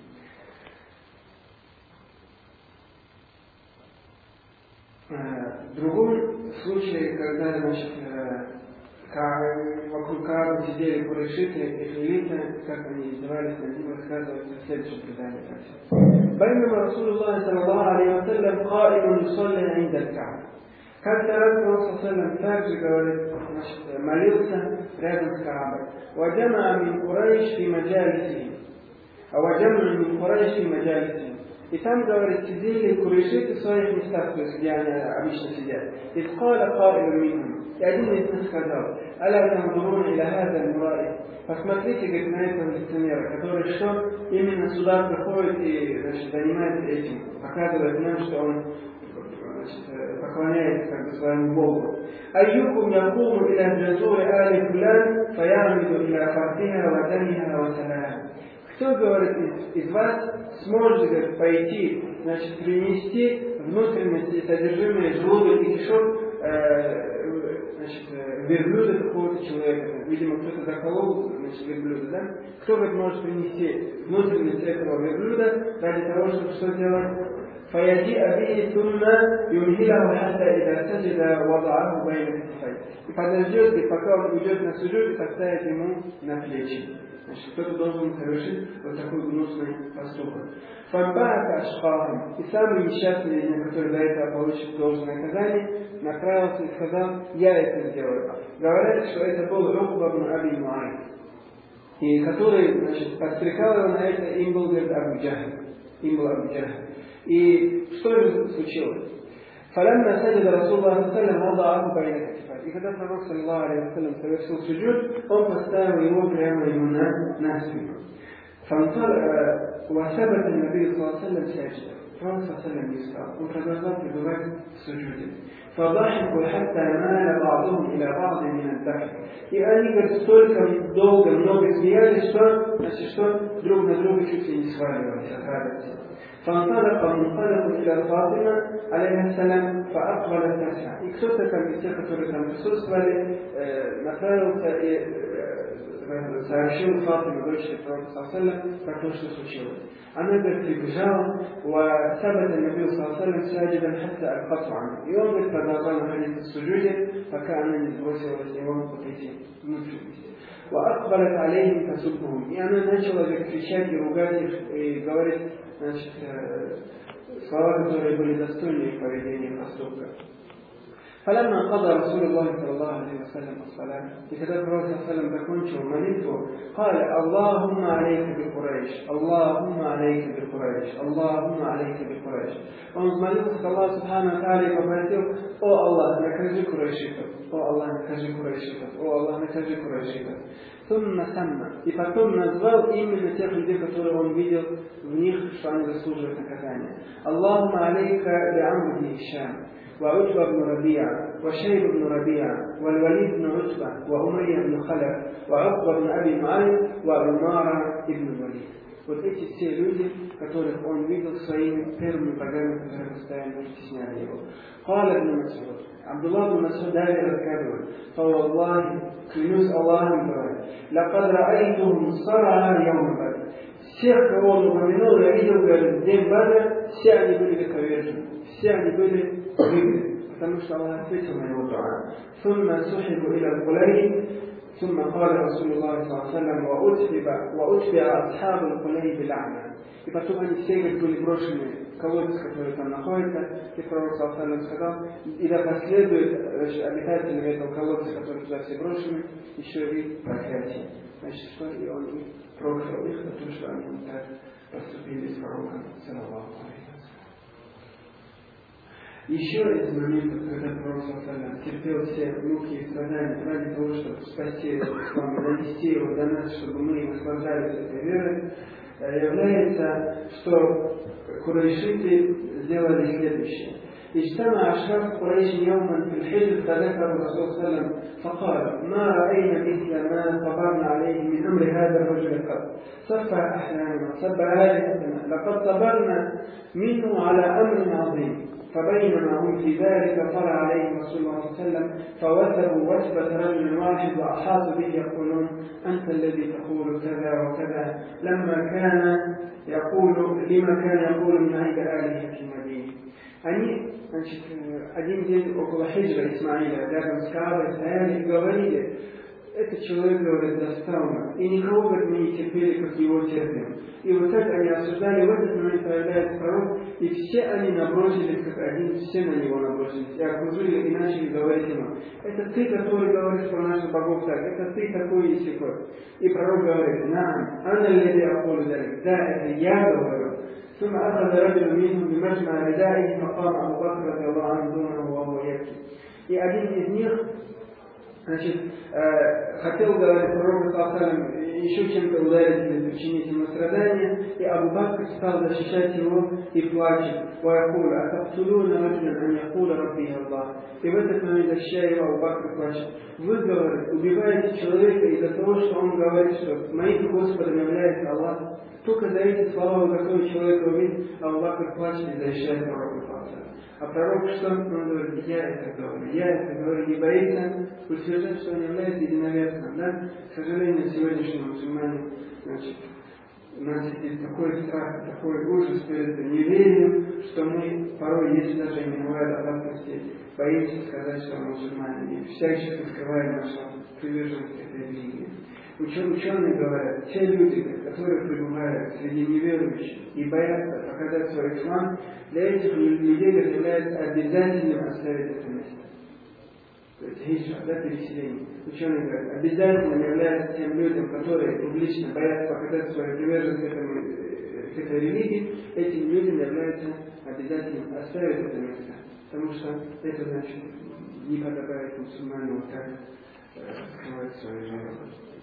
В другом случае, когда, значит, вокруг Каабы сидели курайшиты, эхлилиты, как они издевались над ним, рассказывается в следующем предании. بينما رسول الله صلى الله عليه وسلم قائم يصلي عند الكعبة. Как-то раз Пророк также, говорит, значит, молился рядом с Каабой. وَجَمَعَ مِنْ قُرَيْشِ فِي مَجَالِسِهِمْ وَجَمَعَ مِنْ قُرَيْشِ فِي مَجَالِسِهِمْ. И там, говорит, сидели курайшиты в своих местах, то есть где они обычно сидят. إِذْ قَالَ قَائِلٌ مِنْهُمْ. И один из них сказал, أَلَا تَنْظُرُونَ إِلَى هَذَا الْمُرَائِي. Посмотрите, говорит, на этого лицемера, который что? Именно сюда приходит и, значит, занимается этим, показывает нам, что он поклоняется как бы своему Богу. Айюкум якуму иля джазури али фулян фаямиду иля фартиха ва дамиха ва салаха. Кто, говорит, из, из вас сможет, говорит, пойти, значит, принести внутренности и содержимое желудок и кишок э, значит, верблюда какого-то человека. Видимо, кто-то заколол, значит, верблюда, да? Кто, говорит, может принести внутренность этого верблюда ради того, чтобы что сделать? فيجيء به ثم يمهله حتى إذا سجد وضعه بين كتفيه. И подождет, и пока он уйдет на суджуд, и поставит ему на плечи. Значит, кто-то должен совершить вот такой гнусный поступок. فَبَعَثَ أَشْقَاهُمْ. И самый несчастный из них, который за это получит должное наказание, направился и сказал, я это сделаю. Говорят, что это был Укба ибн Аби Муайт. И который, значит, подстрекал его на это, им был, говорит, Абу Джахл. Им был Абу Джахл. И что же случилось? فَلَمَّا سَجَدَ رَسُولُ اللَّهِ صَلَّى اللَّهُ عَلَيْهِ وَسَلَّمْ وَضَعَهُ بَيْنَ كَتِفَيْهِ. И когда Пророк саллаллаху алейхи ва саллям совершил суджуд, он поставил его прямо ему на, на спину. وَثَبَتَ النَّبِيُّ صلى الله عليه وسلم ساجدا. Пророк саллаллаху алейхи не стал. Он продолжал пребывать в суджуде. فَضَحِكُوا حَتَّى مَالَ بَعْضُهُمْ إِلَى بَعْضٍ مِنَ الضَّحِكِ. И они, говорят, столько долго, много смеялись, что, значит, что друг на друга чуть ли не сваливались от радости. فانطلق منطلق إلى فاطمة عليها السلام فأقبلت تسعى. И кто-то там из тех, которые там присутствовали, направился и сообщил Фатиме, дочери Пророка саллаллаху, про то, что случилось. Она, говорит, прибежала, وثبت النبي صلى الله عليه وسلم ساجدا حتى ألقته عنه. И он, говорит, продолжал находиться в суджуде, пока она не сбросила с него вот эти внутренности. وأقبلت عليهم تسبهم. И она начала, говорит, кричать и ругать их, и говорить, значит, слова, которые были достойны их поведения и поступка. فلما قضى رسول الله صلى الله عليه وسلم الصلاة. И когда Пророк صلى الله عليه وسلم закончил молитву, قال اللهم عليك بقريش اللهم عليك بقريش اللهم عليك بقريش. Он взмолился к Аллаху Субхану ва Тааля и попросил, о Аллах, накажи курайшитов, о Аллах, накажи курайшитов, о Аллах, накажи курайшитов. ثم سمى. И потом назвал именно тех людей, которые он видел в них, что они заслуживают наказания. اللهم عليك بعمرو بن هشام وعتبة بن ربيعة وشيب بن ربيعة والوليد بن عتبة وأمية بن خلف وعقبة بن أبي معيط وعمارة بن الوليد. Вот эти все люди, которых он видел своими первыми врагами, которые постоянно притесняли его. قال ابن مسعود. Абдуллах ибн Мас'уд далее рассказывает, فوالله, клянусь Аллахом, говорит, لقد رأيتهم صرعا يوم بدر. Всех, кого он упомянул, я видел, говорит, в день Бадра, все они были доковержены, все они были выбиты, потому что Аллах ответил на его дуа. ثم سحبوا إلى القليل. ثم قال رسول الله صلى الله عليه وسلم وأتبع, وأتبع أصحاب القليب لعنة. И потом они все как были брошены в колодец, который там находится, и пророк саллаллаху алейхи ва саллям сказал, и да последует обитателям этого колодца, которые туда все брошены, еще и проклятие. Значит, что и он их проклял их, потому что они так поступили с пророком саллаллаху алейхи ва саллям. Еще из моментов, когда пророк саллаллаху алейхи ва саллям терпел все муки и страдания ради того, чтобы спасти ислам и донести его до нас, чтобы мы наслаждались этой верой, является, что курайшиты сделали следующее. اجتمع أشخاص قريش يوما في الحجر فذكر الرسول صلى الله عليه وسلم فقال ما رأينا مثل ما صبرنا عليه من أمر هذا الرجل قط صفى أحلامنا صبر آلهتنا لقد صبرنا منه على أمر عظيم فبينما هم في ذلك طلع عليهم رسول الله صلى الله عليه وسلم فوثبوا وثبة رجل واحد وأحاطوا به يقولون أنت الذي تقول كذا وكذا لما كان يقول لما كان يقول من عند آلهة المدينة. Они, значит, один день около хиджра Исмаиля, рядом с Каабой, стояли и говорили, этот человек, говорит, достал нас, и никого, говорит, мы не терпели, как его терпим. И вот так они осуждали, в этот момент появляется пророк, и все они набросились, как один, все на него набросились, и окружили, и начали говорить ему, это ты, который говоришь про наших богов так, это ты такой и сякой. И пророк говорит, наам, ана леди акулу далик, да, это я говорю. ثم أخذ رجل منهم بمجمع ردائه فقام أبو بكر رضي الله عنه دونه وهو يبكي. И один из них, значит, э, хотел, говорить пророку саллаллаху алейхи ва саллям, еще чем-то ударить или причинить ему страдания, и Абу Бакр стал защищать его и плачет. ويقول أتقتلون رجلا أن يقول ربي الله. И в этот момент, защищая его, Абу Бакр плачет. Вы, говорит, убиваете человека из-за того, что он говорит, что моим Господом является Аллах. Только за эти слова вы готовы человека убить, а Абу Бакр плачет и защищает пророка. А пророк что? Он говорит, я это говорю, я это говорю, не боится утверждать, что он является единоверцем. Да? К сожалению, сегодняшние мусульмане, значит, у нас есть такой страх, такой ужас перед неверием, что мы порой, если даже не бывает опасности, боимся сказать, что мы мусульмане, и всячески скрываем нашу приверженность к этой религии. Ученые говорят, те люди, которые пребывают среди неверующих и боятся показать свой ислам, для этих людей является обязательным оставить это место. То есть хиджра, да, переселение. Ученые говорят, обязательно является тем людям, которые публично боятся показать свою приверженность к, этому, к этой религии, этим людям является обязательным оставить это место. Потому что это значит не подобает мусульманам вот так скрывать свою веру.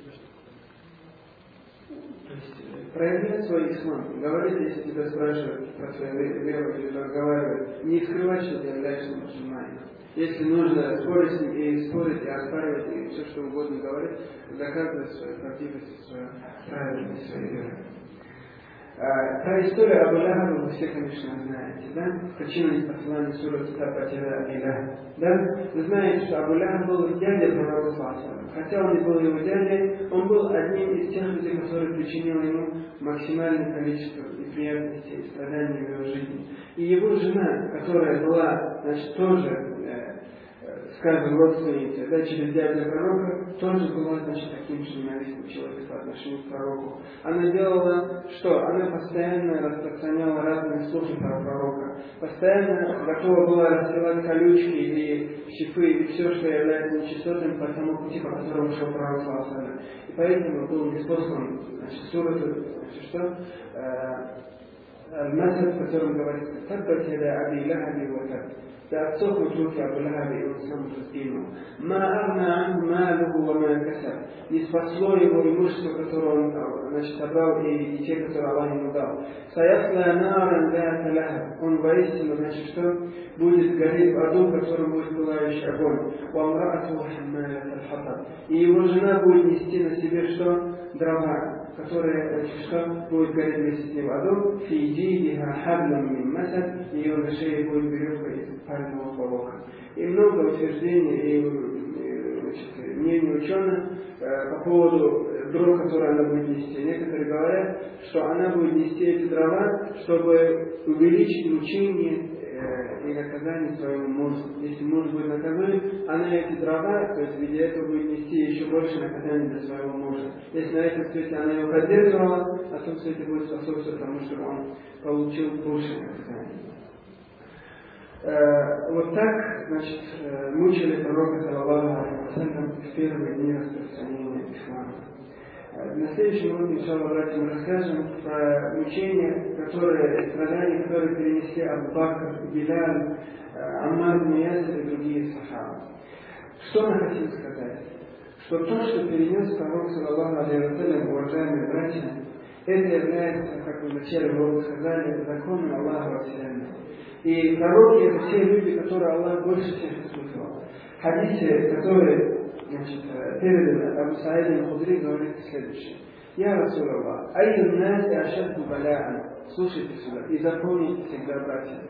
То есть проявлять свой ислам, говорить, если тебя спрашивают про свою веру или разговаривают, не скрывать, что ты являешься мусульманином. Если нужно спорить и спорить, и оспаривать, и все что угодно говорить, доказывать свою правдивость, свою правильность своей веры. А, та история Абу Лахаба вы все, конечно, знаете, да? Причина непослания суры Табатира Абиля. Да? Вы знаете, что Абу Лахаб был дядя пророка саллаллаху. Хотя он не был его дядей, он был одним из тех людей, которые причинил ему максимальное количество неприятностей и страданий в его жизни. И его жена, которая была, значит, тоже, э, скажем, родственницей, да, через дядю пророка, тоже была, значит, таким же ненавистным человеком по отношению к пророку. Она делала что? Она постоянно распространяла разные слухи про пророка. Постоянно готова была рассылать колючки и щипы, и все, что является нечистотным по тому пути, по которому шел пророк саллаллаху алейхи ва саллям. И поэтому был неспослан, значит, сурат, значит, что? Аль-Масад, в котором говорится, «Таббат яда Аби Лахаби ва таб». Да отсохнут руки Абу Лахаба, и он сам уже сгинул. «Ма агна анху малуху ва ма касаб». Не спасло его имущество, которое он, значит, собрал, и детей, которые Аллах ему дал. «Саясла наран зата лахаб». Он воистину, значит, что? Будет гореть в аду, в котором будет пылающий огонь. «Ва амраату хаммалат аль-хатаб». И его жена будет нести на себе что? Дрова, которые, значит, что? Будет гореть вместе с ним в аду. «Фи джидиха хаблам мин масад». И ее на шее будет веревка из пальмового пророка. И много утверждений и, значит, мнений ученых э, по поводу дров, которые она будет нести. Некоторые говорят, что она будет нести эти дрова, чтобы увеличить мучение и наказание своему мужу. Если муж будет наказан, она эти дрова, то есть в виде этого будет нести еще больше наказания для своего мужа. Если на этом свете она его поддерживала, на том свете будет способствовать тому, чтобы он получил больше наказания. Э, вот так, значит, мучили пророка, саллаллаху алейхи ва саллям, в первые дни распространения ислама. На следующем уроке, иншаллах, братья, мы расскажем про мучения, которые, страдания, которые перенесли Абу Бакр, Биляль, Аммар ибн Ясир и другие сахабы. Что мы хотим сказать? Что то, что перенес пророк, саллаллаху алейхи ва саллям, уважаемые братья, это является, как мы вначале урока сказали, это законом Аллаха во Вселенной. И пророки — это все люди, которые Аллах больше всех испытывал. В хадисе, который, значит, передан Абу Саид аль-Худри, говорит следующее. Я Расул Аллах, айю наси ашадду баляан. Слушайте сюда и запомните всегда, братья.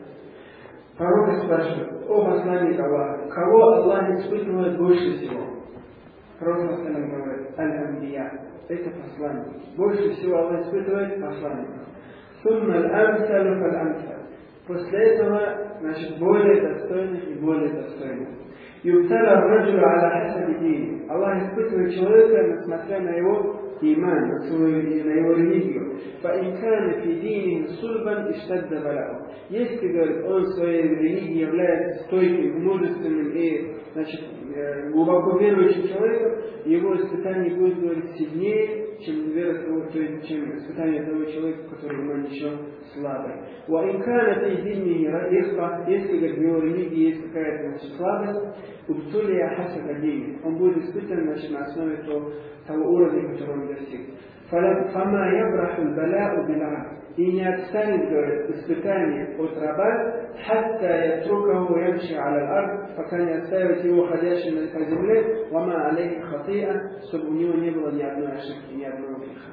Пророк спрашивает: о посланник Аллаха, кого Аллах испытывает больше всего? Пророк говорит: аль-амбия. Это посланник. Больше всего Аллах испытывает посланников. Сумма аль-амсалу фаль-амсаль. После этого, значит, более достойных и более достойных. Юбтала раджула аля хасаби дини. Аллах испытывает человека, несмотря на его иман, на, свою, на его религию. Фаинкана фи дини сульбан иштадда балау. Если, говорит, он в своей религии является стойким, мужественным и, значит, глубоко верующим человеком, его испытание будет, говорит, сильнее, чем вера того, то есть, чем испытание того человека, который иман еще слабый. Уаинкана фи дини рахба. Если, говорит, в его религии есть какая-то, значит, слабость, убтулия хасаба дини. Он будет испытан, значит, на основе того, того уровня, который он достиг. Фама ябраху баляу бил'абд. И не отстанет, говорит, испытание от раба, хатта ятрукаху ямши аля аль-ард, пока не оставит его ходящим по земле, вама алейхи хатиа, чтобы у него не было ни одной ошибки, ни одного греха.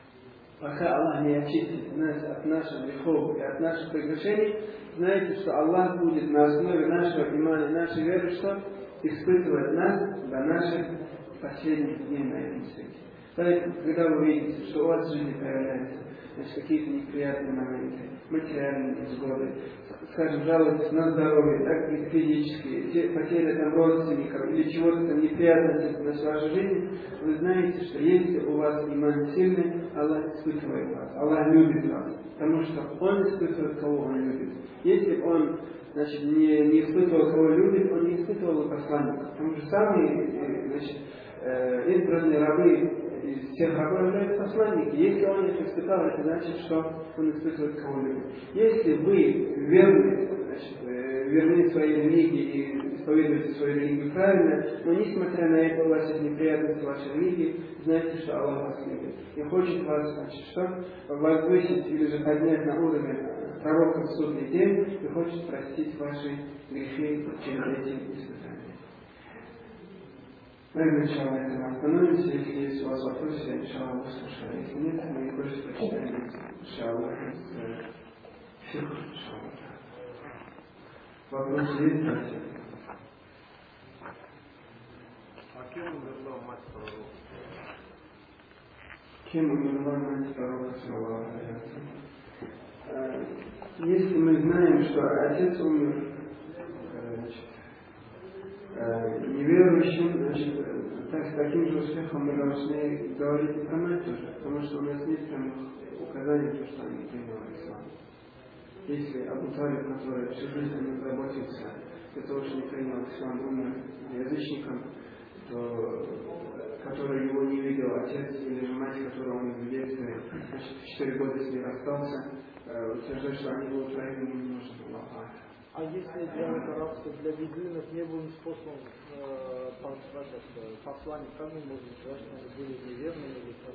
Пока Аллах не очистит нас от наших грехов и от наших прегрешений, знаете, что Аллах будет на основе нашего имана и нашей веры, что испытывать нас до наших последних дней на этом свете. Знаете, когда вы видите, что у вас в жизни появляются, значит, какие-то неприятные моменты, материальные невзгоды, скажем, жалуетесь на здоровье, так и физические, потеря там родственников или чего-то там неприятного в вашей жизни, вы знаете, что если у вас иман сильный, Аллах испытывает вас, Аллах любит вас, потому что Он испытывает, кого Он любит. Если бы Он, значит, не, не испытывал, кого любит, Он не испытывал бы посланников, потому что самые, значит, э, избранные рабы из тех рабов являются посланники. Если он их испытал, это значит, что он испытывает кого любит. Если вы верны, значит, верны своей религии и исповедуете свою религию правильно, но несмотря на это у вас есть неприятности в вашей религии, знайте, что Аллах вас любит. И хочет вас, значит, что? Возвысить или же поднять на уровень пророка в судный день и хочет простить ваши грехи через эти испытания. Мы, иншаллах, на этом остановимся. Если есть у вас вопросы, я, иншаллах, выслушаю. Если нет, мы больше прочитаем, иншаллах, из фикха, иншаллах. Вопросы есть, братья? А кем умерла мать пророка? Кем умерла мать пророка, саллаллаху алейхи ва саллям? Если мы знаем, что отец умер, значит, неверующим, значит, так, с таким же успехом мы должны говорить и про мать тоже, потому что у нас нет прямых указаний, то, что они приняли ислам. Если Абу Талиб, который всю жизнь не заботился для того, что не принял ислам, умер язычником, то, который его не видел отец или же мать, которую он в детстве, значит, в четыре года с ней расстался, утверждать, что они будут правильными, не нужно было. А если для арабских, для бедуинов не был способ э, послания, как мы можем сказать, что они были неверными или как?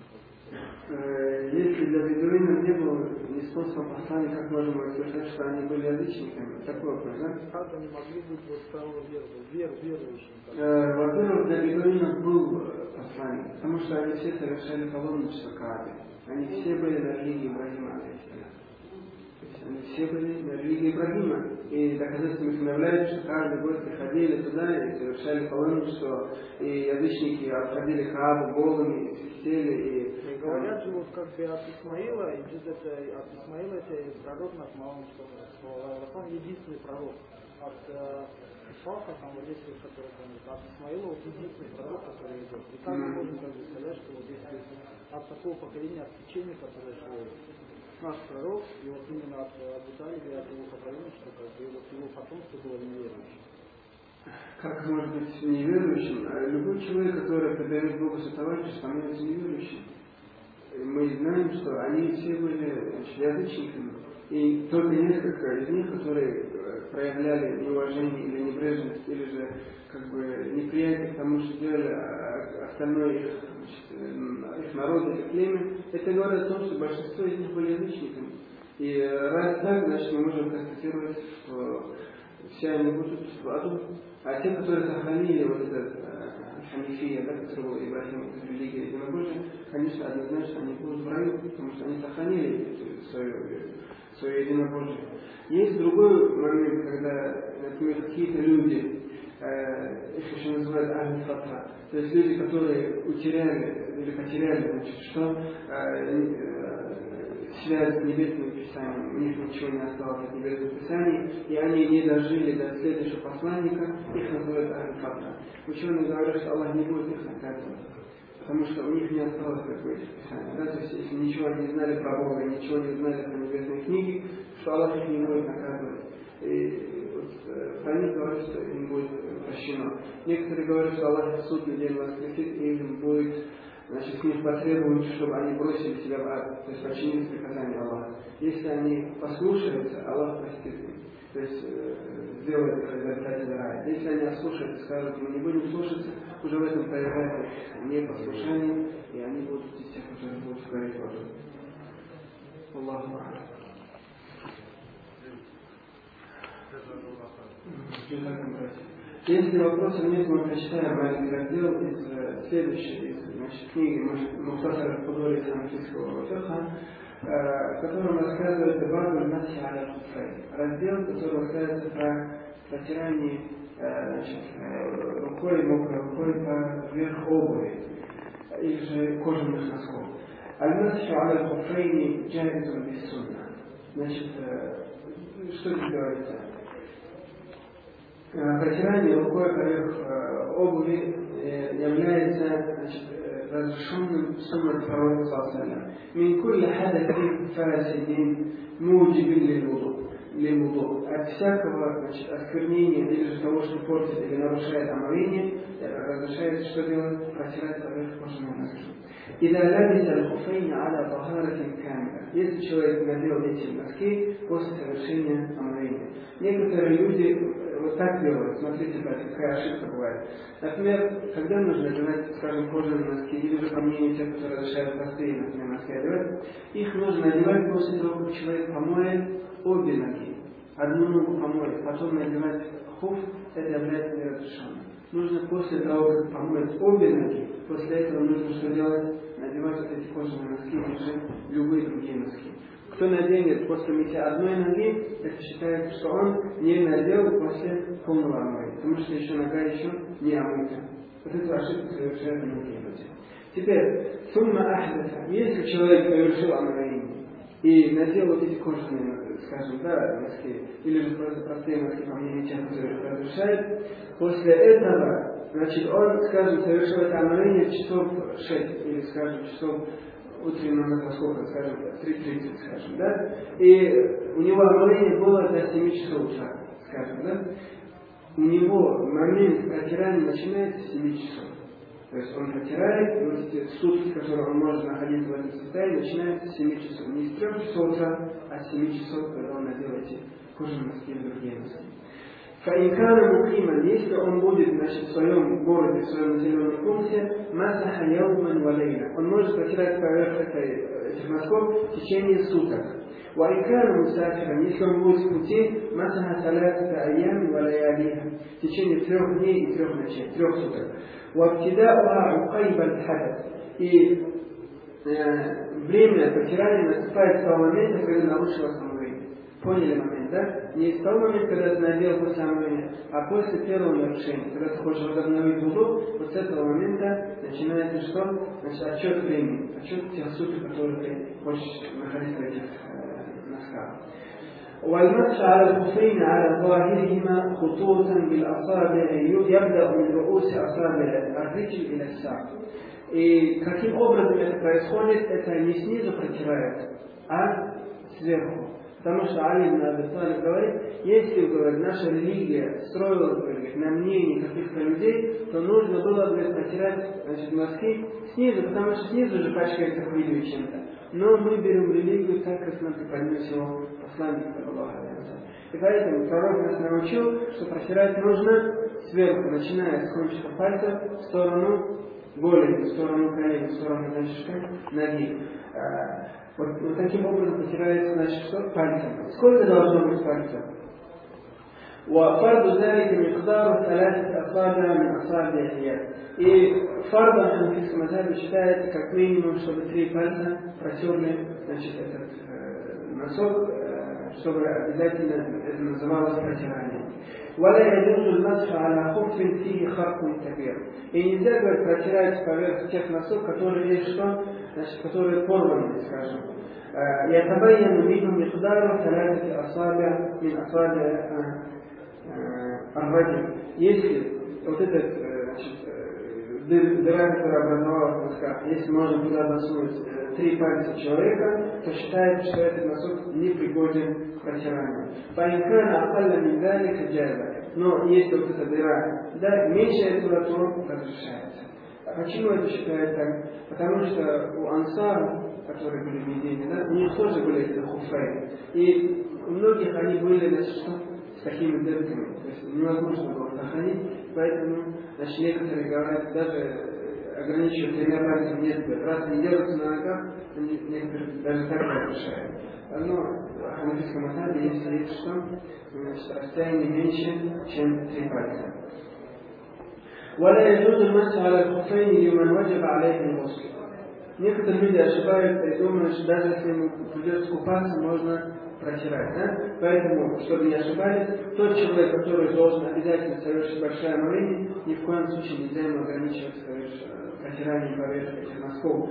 Если для бедуинов не было ни способа послания, как можем утверждать, что они были язычниками? Такой вопрос, да? Как они могли быть вот второго вер, вер, верующими? Во-первых, для бедуинов был посланник, потому что они все совершали паломничество Каабе. Они все были на религии Ибрахима. Они все были на религии Ибрахима. И и доказательством является, что каждый год приходили туда и совершали паломничество, и язычники обходили Каабу голыми, и свистели, и... И говорят же, вот как бы от Исмаила, и это, от Исмаила это пророк наш Махаммад, что он единственный пророк. От Исхака, там вот здесь, который от Исмаила, вот единственный пророк, который идет. И как мы можем как бы сказать, что вот если от такого поколения, от течения, которое шло, наш пророк, и вот именно от Абу Талиба, от его поколения, что как бы вот его потомство было неверующим. Как может быть неверующим? Любой человек, который предает Богу сотоварища, становится неверующим. Мы знаем, что они все были язычниками. И только несколько из них, которые проявляли неуважение или небрежность, или же как бы неприятие к тому, что делали остальное их, значит, их народ или племя, это говорит о том, что большинство из них были язычниками. И раз так, значит, мы можем констатировать, что все они будут в аду. А те, которые сохранили вот этот ханифия, да, который был Ибрахим, религия единобожия, конечно, однозначно они будут в раю, потому что они сохранили свое, свое единобожие. Есть другой момент, когда, например, какие-то люди, э, их еще называют аль-фатра, то есть люди, которые утеряли или потеряли, значит, что э, связь с небесным писанием, у них ничего не осталось от небесных писаний, и они не дожили до следующего посланника, их называют аль-фатра. Ученые говорят, что Аллах не будет их наказывать, потому что у них не осталось как бы этих писаний. Да? То есть, если ничего не знали про Бога, ничего не знали про небесные книги, что Аллах их не будет наказывать. И вот, э, про них говорят, что им будет прощено. Некоторые говорят, что Аллах в судный день воскресит, и им будет, значит, с них потребуют, чтобы они бросили себя в ад, то есть подчинились приказанию Аллаха. Если они послушаются, Аллах простит им, то есть э, сделает их обитателями рая. Если они ослушаются, скажут, мы не будем слушаться, уже в этом проявляется непослушание, и они будут из тех, которые будут говорить в аду. Аллаху Акбар. Если вопросов нет, мы прочитаем один раздел из э, следующей из, значит, книги Мухтасар аль-Худури Ханафийского фикха, э, в котором рассказывается Бабу аль-Масхи аля аль-Хуфрайн. Раздел, который рассказывается про протирание э, значит, э, рукой, мокрой рукой поверх обуви или же кожаных носков. Аль-Масхи аля аль-Хуфрайни джаизун бис-сунна. Значит, э, что здесь говорится? Протирание рукой поверх э, обуви э, является, значит, э, разрешенным суннат пророка саллаллаху. Мин кулли хадатин фасидин муджибин лил-вуду. От всякого, значит, осквернения или же того, что портит или нарушает омовение, разрешается что делать? Протирать поверх кожаной носки. إذا لبس الخفين على طهارة كاملة. Если человек надел эти носки после совершения омовения. Некоторые люди вот так делают. Смотрите, какая ошибка бывает. Например, когда нужно надевать, скажем, кожаные носки, или же по мнению тех, которые разрешают простые, например, носки одевать, их нужно надевать после того, как человек помоет обе ноги. Одну ногу помоет, потом надевать хуф, это является неразрешенным. Нужно после того, как помоет обе ноги, после этого нужно что делать? Надевать вот эти кожаные носки, или же любые другие носки. Кто наденет после мытья одной ноги, это считается, что он не надел после полного омовения, потому что еще нога еще не омыта. Вот эту ошибку совершают многие люди. Теперь, сумма ахдаса. Если человек совершил омовение и надел вот эти кожаные, скажем, да, носки, или же просто простые носки, по мнению тех, которые разрешают, после этого, значит, он, скажем, совершил это омовение в часов шесть, или, скажем, часов утреннего, сколько, скажем, три тридцать, скажем, да, и у него омовение было до семи часов утра, скажем, да, у него момент протирания начинается с семи часов. То есть он протирает, и вот эти сутки, которые он может находиться в этом состоянии, начинаются с семи часов. Не с трех часов утра, а с семи часов, когда он надел эти кожаные носки и другие носки. Фаинкана мукиман, если он будет, значит, в своем городе, в своем населенном пункте, масаха яуман валейна, он может протирать поверх этой, этих носков в течение суток. Ваинкана мусафиран, если он будет в пути, масаха салата айям валаялиха, в течение трех дней и трех ночей, трех суток. Вабтидауа укайбан хадас, и э, время протирания наступает с того момента, когда нарушилось омовение. Поняли момент, да? Не из того момента, когда ты надел после омовения, а после первого нарушения. Когда ты хочешь возобновить вуду, вот с этого момента начинается что? Значит, отчет времени, отчет тех суток, которые ты хочешь находить в этих э, носках. والمسح على الخفين على ظاهرهما خطوطا بالأصابع يبدأ من رؤوس أصابع الرجل إلى الساق. И каким образом это происходит, это не снизу протирают, а сверху. Потому что Али ибн Аби Талиб говорит, если, говорит, наша религия строилась, говорит, на мнении каких-то людей, то нужно было, говорит, протирать, значит, носки снизу, потому что снизу же пачкается хвилью чем-то. Но мы берем религию так, как нам преподнес его посланник, Аллаху. И поэтому пророк нас научил, что протирать нужно сверху, начиная с кончиков пальцев в сторону голени, в сторону колени, в сторону, значит, ноги. Вот, вот таким образом протирается, значит, что? Пальцем. Сколько должно быть пальцев? وفرض ذلك مقدار ثلاثة أصابع من أصابع اليد. И фардом в ханафитском мазхабе считается как минимум, чтобы три пальца протерли, значит, этот э, носок, э, чтобы обязательно это называлось протиранием. ولا يجوز المسح على خف فيه خرق كبير. И нельзя, говорит, протирать поверх тех носок, которые есть что, значит, которые порваны, скажем. يتبين منه مقدار ثلاثة أصابع من أصابع الرجل. Если вот этот, значит, дыра, которая образовалась в носках, если можно туда засунуть три пальца человека, то считается, что этот носок не пригоден к протиранию. Но если вот эта дыра, да, меньше этого, то разрешается. А почему это считают так? Потому что у ансар, которые были в Медине, да, у них тоже были эти хуфай. И у многих они были, значит, что, с такими дырками. То есть невозможно было сохранить. Поэтому, значит, некоторые говорят, даже ограничивают тремя пальцами несколько раз не держатся на ногах, некоторые даже так разрешают. Но в ханафитском мазхабе есть речь, что, значит, расстояние меньше, чем три пальца. ولا يجوز المسح على الخفين لمن وجب عليه الغسل. Некоторые люди ошибаются и думают, что даже если ему придется купаться, можно протирать. Да? Поэтому, чтобы не ошибались, тот человек, который должен обязательно совершить большое омовение, ни в коем случае нельзя ему ограничивать протиранием поверх этих носков.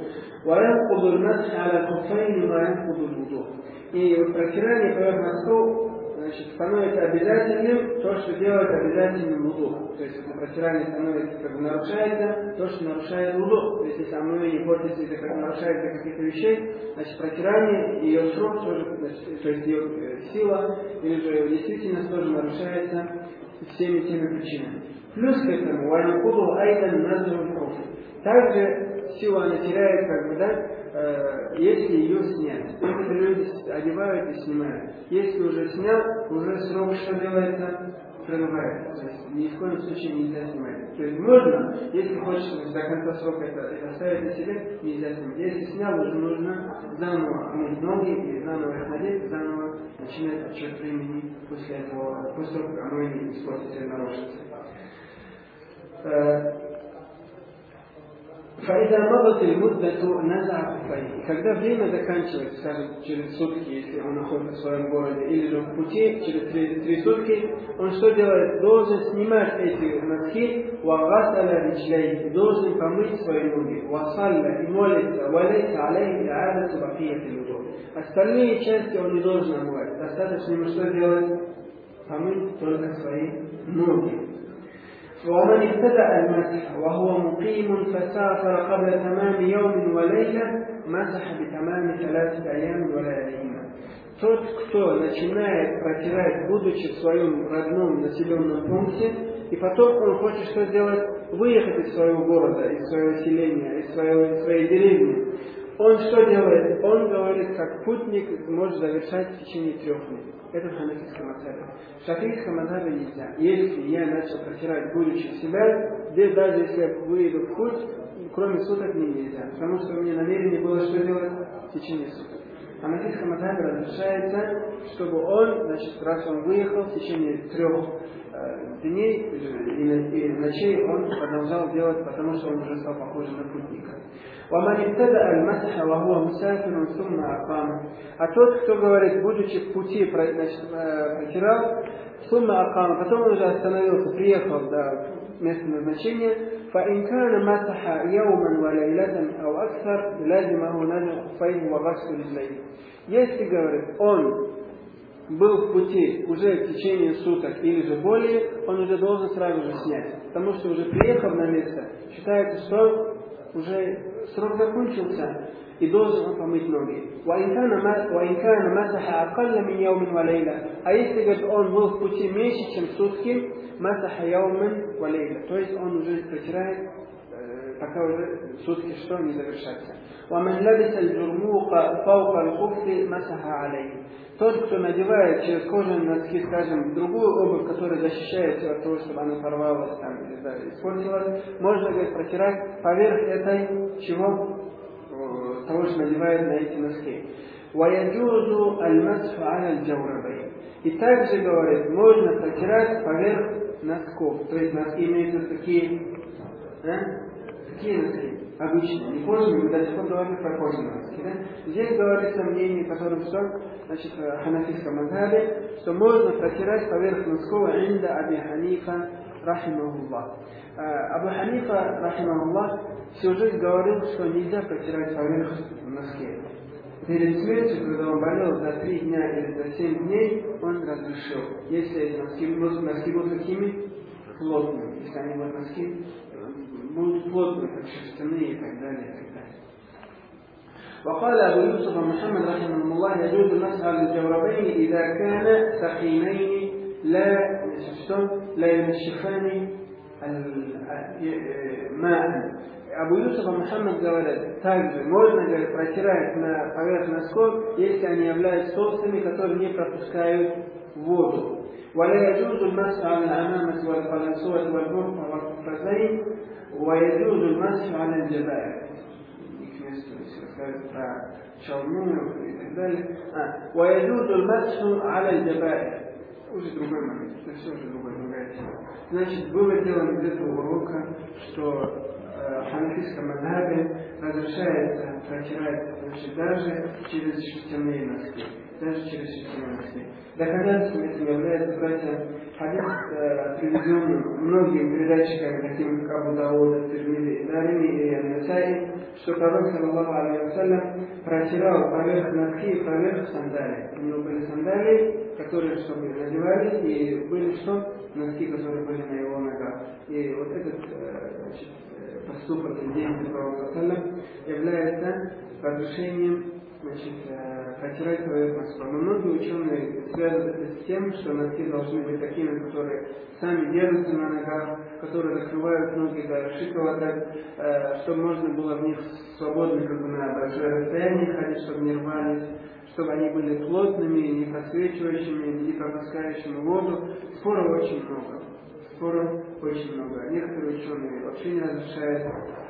И вот протирание поверх носков, значит, становится обязательным то, что делает обязательным вуду. То есть, если протирание становится, как бы нарушается, то, что нарушает вуду. То есть, если омовение портится из-за как нарушается каких-то вещей, значит, протирание, ее срок тоже, значит, то есть, ее сила, или же ее действительность тоже нарушается всеми теми причинами. Плюс к этому, валюкуду айдан назру кофе. Также силу она теряет, как бы, да, э, если ее снять. Некоторые люди одевают и снимают. Если уже снял, уже срок, что делается, прерывается. То есть ни в коем случае нельзя снимать. То есть можно, если хочешь до конца срока это, это оставить на себе, нельзя снимать. Если снял, уже нужно заново мыть ноги и заново их надеть, заново начинать отчет времени после этого, после того, как омовение испортится и нарушится. فإذا مضت المدة نزع خفيه. Когда время заканчивается, скажем, через сутки, если он находится в своем городе, или же в пути, через три, три сутки, он что делает? Должен снимать эти носки, وغسل رجليه, должен помыть свои ноги, وصلى и молится, وليس عليه إعادة بقية الوضوء. Остальные части он не должен омывать. Достаточно ему что делать? Помыть только свои ноги. ومن ابتدأ المسح وهو مقيم فسافر قبل تمام يوم وليلة مسح بتمام ثلاثة أيام ولياليهما. Тот, кто начинает протирать, будучи в своем родном населенном пункте, и потом он хочет что сделать? Выехать из своего города, из своего селения, из своего, из своей деревни. Он что делает? Он говорит, как путник может завершать в течение трех дней. Это в ханафитском мазхабе. В шафиитском мазхабе нельзя. Если я начал протирать, будучи в себя, здесь даже если я выйду в путь, кроме суток мне нельзя. Потому что у меня намерение было что делать в течение суток. ханафитском мазхабе разрешается, чтобы он, значит, раз он выехал в течение трех э, дней и ночей он продолжал делать, потому что он уже стал похожим на путника. وَمَنِ ابْتَدَأَ الْمَسْحَ وَهُوَ مُسَافِرٌ ثُمَّ أَقَامَ. А тот, кто говорит, будучи в пути, значит, протирал, ثُمَّ أَقَامَ, потом он уже остановился, приехал до места назначения, فَإِنْ كَانَ مَسَحَ يَوْمًا وَلَيْلَةً أَوْ أَكْثَرَ لَازِمَهُ نَزْعُ خُفَّيْهِ وَغَسْلُ رِجْلَيْهِ. Если, говорит, он был в пути уже в течение суток или же более, он уже должен сразу же снять. Потому что уже приехав на место, считается, что уже срок закончился, и должен он помыть ноги. А если, говорит, он был в пути меньше, чем сутки, то есть он уже протирает, пока уже сутки что не завершатся. Тот, кто надевает через кожаные носки, скажем, другую обувь, которая защищает от того, чтобы она порвалась там, или да, испортилась, можно, говорит, протирать поверх этой чего? Того, что надевает на эти носки. И также, говорит, можно протирать поверх носков. То есть носки имеются такие, да? Какие носки? Обычные, не кожаные, мы до сих пор говорим про кожаные носки. Да? Здесь говорится мнение, которое что? Значит, в ханафитском мазхабе, что можно протирать поверх носков инда Аби Ханифа рахимахуллах. Абу Ханифа рахимахуллах всю жизнь говорил, что нельзя протирать поверх носки. Перед смертью, когда он болел за три дня или за семь дней, он разрешил. Если эти носки, носки будут такими плотными, если они будут носки будут плотные, как шерстяные и так далее, и так далее. وقال أبو يوسف محمد رحمه الله يجوز المسح على الجوربين إذا كان ثقيلين لا لا ينشفان الماء. Абу Юсуф Мухаммад говорит, также можно, говорит, протирать на поверх носков, если они являются толстыми, которые не пропускают воду. ولا يجوز المسح على العمامة والقلنسوة والبرقع والقفازين ويجوز المسح على الجبائر. ويجوز المسح على الجبائر. Уже другой момент, это все уже другая, другая тема. Значит, было дело из этого урока, что в ханафитском мазхабе разрешается протирать, значит, даже через шерстяные носки. Даже через шерстяные носки. Доказательством этим является, братья, хадис, э, приведенный многими передатчиками, такими как Абу Дауда, Тирмизи, Дарими и Насаи, что пророк, саллаллаху алейхи ва саллям, протирал поверх носки и поверх сандалий. У него были сандалии, которые, чтобы надевались, и были что? Носки, которые были на его ногах. И вот этот, значит, поступок и действие пророка саллаллаху является разрешением, значит, протирать поверх носков. Но многие ученые связывают это с тем, что носки должны быть такими, которые сами держатся на ногах, которые закрывают ноги до щиколоток, чтобы можно было в них свободно, как бы, на большое расстояние ходить, чтобы не рвались, чтобы они были плотными, не просвечивающими, не пропускающими воду. Споров очень много. Споров очень много. Некоторые ученые вообще не разрешают.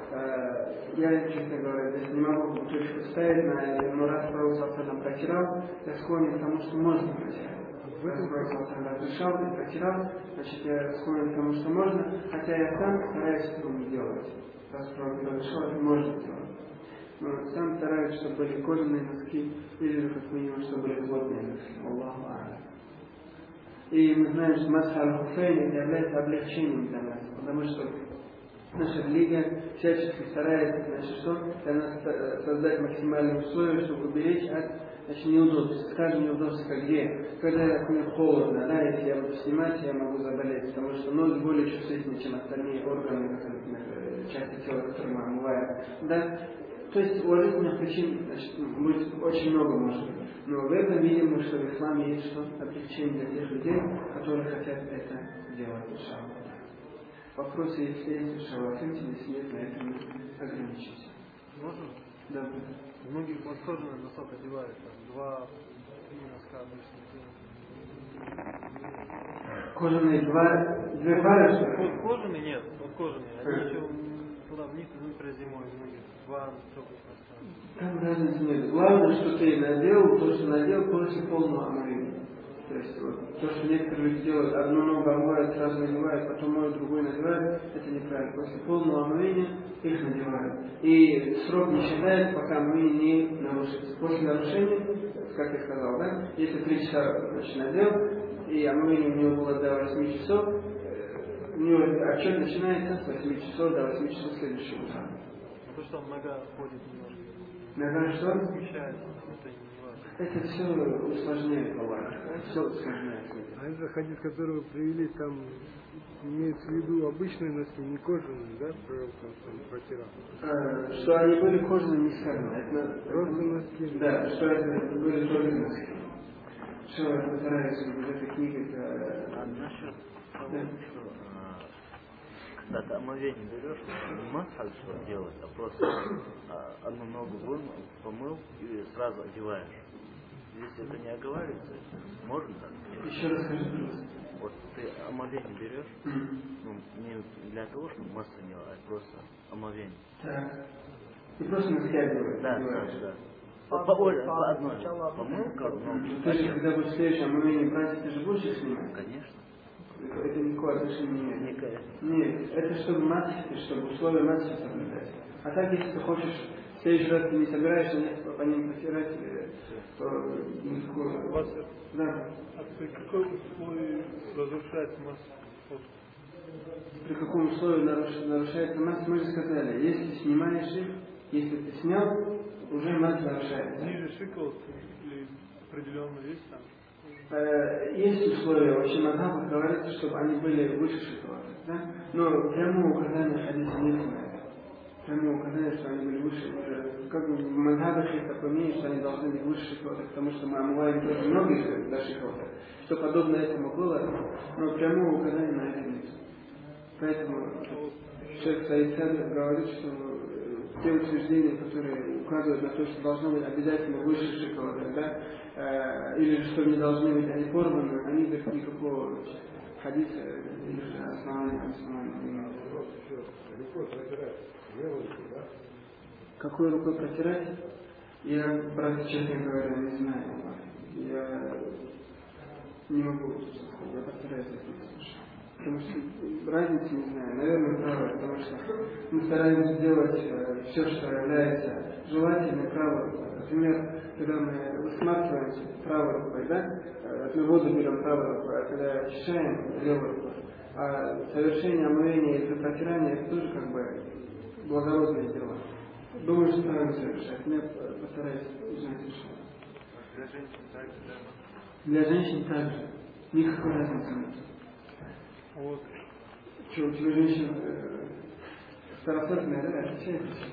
Я, честно говоря, здесь не могу точку ставить на это, но раз пророк саллаллаху протирал, я склонен к тому, что можно протирать. В этом пророк саллаллаху разрешал и протирал, значит, я склонен к тому, что можно, хотя я сам стараюсь этого не делать. Раз пророк разрешал, это можно делать. Но сам стараюсь, чтобы были кожаные носки, или же как минимум, чтобы были плотные носки. Аллаху а'алям. И мы знаем, что масха аль-хуфейн является облегчением для нас, потому что наша религия всячески старается, значит, что для нас создать максимальные условия, чтобы уберечь от, значит, неудобств. Скажем, неудобства где? Когда, например, холодно, да, если я буду снимать, я могу заболеть, потому что ноги более чувствительны, чем остальные органы, например, части тела, которые мы омываем. Да? То есть уважительных причин, значит, будет очень много, может быть. Но в этом видим, что в исламе есть что? Облегчение для тех людей, которые хотят это делать. Иншаллах. Вопросы, если есть, иншаллах, если нет, на этом ограничимся. Можно? Да. Многие под кожаный носок одевают, там, два, три носка обычно. Кожаные два, две пары, что ли? Под кожаный нет, под кожаный. Они еще туда вниз, например, зимой многие. Два теплых носка. Там разницы нет. Главное, что ты надел, то, что надел после полного омовения. То есть вот, то, что некоторые люди делают, одну ногу омывают, сразу надевают, потом моют, другую надевают, это неправильно. После полного омовения их надевают. И срок не считается, пока омовение не нарушится. После нарушения, как я сказал, да, если три часа значит, надел, и омовение у него было до восьми часов, у него отчет начинается с восьми часов до восьми часов следующего утра. А то, что нога ходит немножко. Нога что? Смещается, это не важно. Это все усложняет Аллах. Все усложняет. А это хадис, который вы привели, там имеется в виду обычные носки, не кожаные, да, пророк там протирал? А, что они были кожаные, не сказано. Это, Просто носки. Да, что это были только носки. Что я постараюсь в этой книге. А насчет того, Да. что когда ты омовение берешь, не массаж что делать, а просто а, одну ногу вымыл, помыл и сразу одеваешь. Если это не оговаривается, можно так? Еще раз скажи, пожалуйста. Вот ты омовение берешь, Mm-hmm. ну, не для того, чтобы массу делать, а просто омовение. Так. И просто натягиваешь. Да, да, да. По, по, по, по одной. Помыл ногу. Ты же, когда будешь следующее омовение брать, ты же будешь их снимать? Конечно. Это никакого отношения не имеет. Некое. Нет, это чтобы матчи, чтобы условия матчи соблюдать. А так, если ты хочешь, в следующий раз ты не собираешься по ним потирать, то никакого... У вас Да. а при какой условии разрушается масса? При каком условии наруш- нарушается масса, мы же сказали, если снимаешь их, если ты снял, уже масса нарушается. Ниже щиколотки или определенно есть там? Есть условия, вообще мазхаб говорится, чтобы они были выше шиколоток, да? Но прямого указания в хадисе нет на это. Прямого указания, что они были выше, уже, как бы в мазхабах есть такое мнение, что они должны быть выше шиколоток, потому что мы омываем тоже ноги до шиколоток, что подобно этому было, но прямого указания на это нет. Поэтому шейх Саид Садр говорит, что те утверждения, которые указывают на то, что должно быть обязательно выше шиколоток, да, э, или же что не должны быть они порваны, они говорят, никакого хадиса или же основания, основания не имеют. Какой рукой протирать? Я, правда, честно говоря, не знаю. Я не могу, я протираю такие случаи. Потому что разницы не знаю, наверное, правое, потому что мы стараемся делать э, все, что является желательным правой рукой. Например, когда мы высматриваемся правой рукой, да, э, мы воду берем правой рукой, а когда очищаем левой рукой. А совершение омовения и протирания это тоже как бы благородное дело. Думаю, что правильно совершать. Я постараюсь узнать решение. Для женщин также, да? Для женщин также. Никакой разницы нет. Вот. Что, у тебя женщина э, старосортная, да, отличается?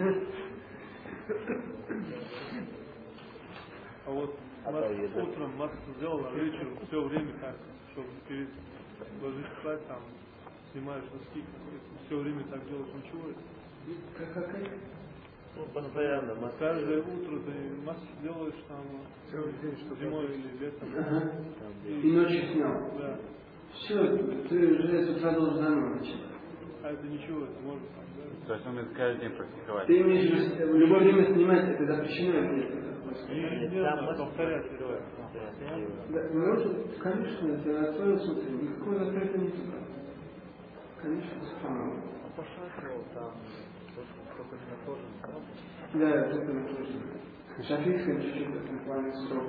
А вот А масса, то еда. утром массу сделала, а вечером все время так, чтобы перед ложись спать, там, снимаешь носки, все время так делаешь, ничего. Как, как это? Ну, постоянно массаж. Каждое утро ты массу делаешь там Целый день, чтобы зимой или летом. Ага. Там, И ночью снял. Да. Все, ты уже с утра должен заново начать. А это ничего, это можно там, да? То есть он будет каждый день практиковать. Ты имеешь в виду, в любое время снимать, это запрещено, если Не, не там надо массаж повторять. делать. да, можно, конечно, это отправил смотри, никакого запрета нет. Конечно, самого. А пошаговал там, только не на кожаном, правда? Да, только на коже. Шафийская чуть-чуть в этом плане строго.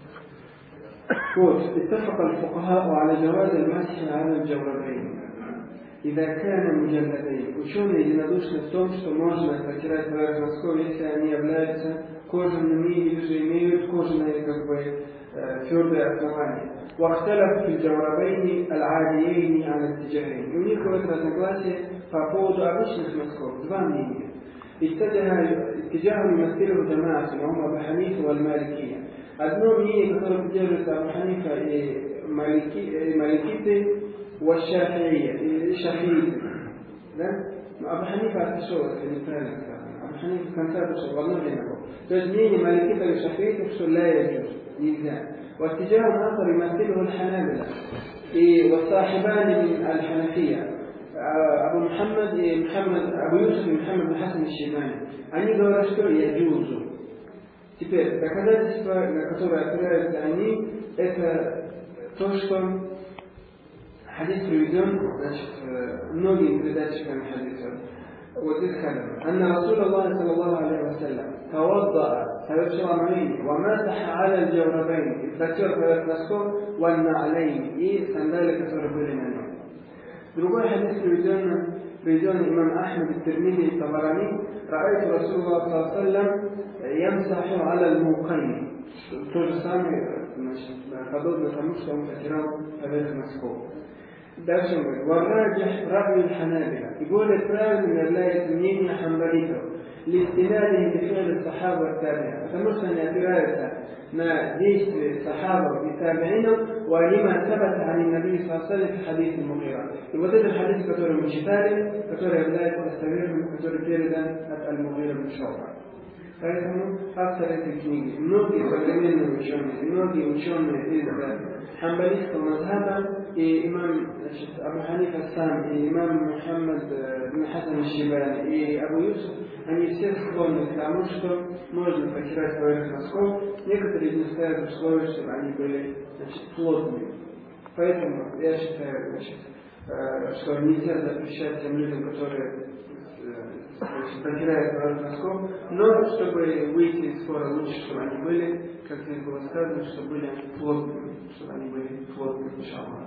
Вот, اتفق الفقهاء على جواز المسح على الجوربين إذا كان مجلدين. Ученые единодушны в том, что можно протирать поверх носков, если они являются кожаными или же имеют кожаные как бы твердые основания. واختلف في الجوربين العاديين على الاتجاهين. И у них бывает разногласие по поводу обычных носков. Два мнения. اتجاه يمثله جماعة هم أبو حنيفة والمالكية. Одно мнение, которое придерживается Абу Ханифа и маликиты, والشافعية и шафииты. Да? Но Абу Ханифа отошел, это неправильно сказано. Абу Ханифа в конце отошел, в одно время был. То есть мнение маликитов и шафиитов, что لا يجوز, нельзя. واتجاه آخر يمثله الحنابلة и والصاحبان من الحنفية. Абу Мухаммад и Мухаммад, Абу Юсуф и Мухаммад бин Хасан аш-Шейбани, они говорят, что яджузу. Теперь, доказательства, на которые опираются они, это то, что хадис приведен, значит, многими передатчиками хадисов. Вот здесь сказано: «Анна Расул Аллах саллаллаху алейхи ва саллям тавадда'a, совершил омовение, ва масаха аля аль-джаврабайн, и протер поверх носков, ва на'алейн, и сандали, которые были на нем». Другой хадис приведен, приведен имам Ахмад ат-Тирмизи и Табарани: «Ра'айту Расулаллах саллаллаху алейхи ва саллям ямсаху аля аль-мукайни». То же самое, значит, подобно тому, что он протирал поверх носков. Дальше он говорит: «Варраджих рабью ханабиля». И более правильным является мнение ханбалитов. «Листинадихи бифи'ли сахаба таби'ин». Потому что они опираются на действия сахабов и таби'инов, «Валима табата ани наби саллаллаху алейхи ва саллям хадис аль-Мугира». И вот этот хадис, который мы читали, который является достоверным, который передан от аль-Мугира бин Шу'ба. Поэтому автор этой книги, многие современные ученые, многие ученые из ханбалитского мазхаба, и имам, значит, Абу Ханифа сам, и имам Мухаммад бин Хасан аш-Шейбани, и Абу Юсуф, они все склонны к тому, что можно протирать поверх носков. Некоторые из них ставят условия, чтобы они были, значит, плотными. Поэтому я считаю, значит, что нельзя запрещать тем людям, которые протирают поверх носков, но чтобы выйти из спора, лучше, чтобы они были, как здесь было сказано, чтобы были они плотными, чтобы они были плотными, иншаллах.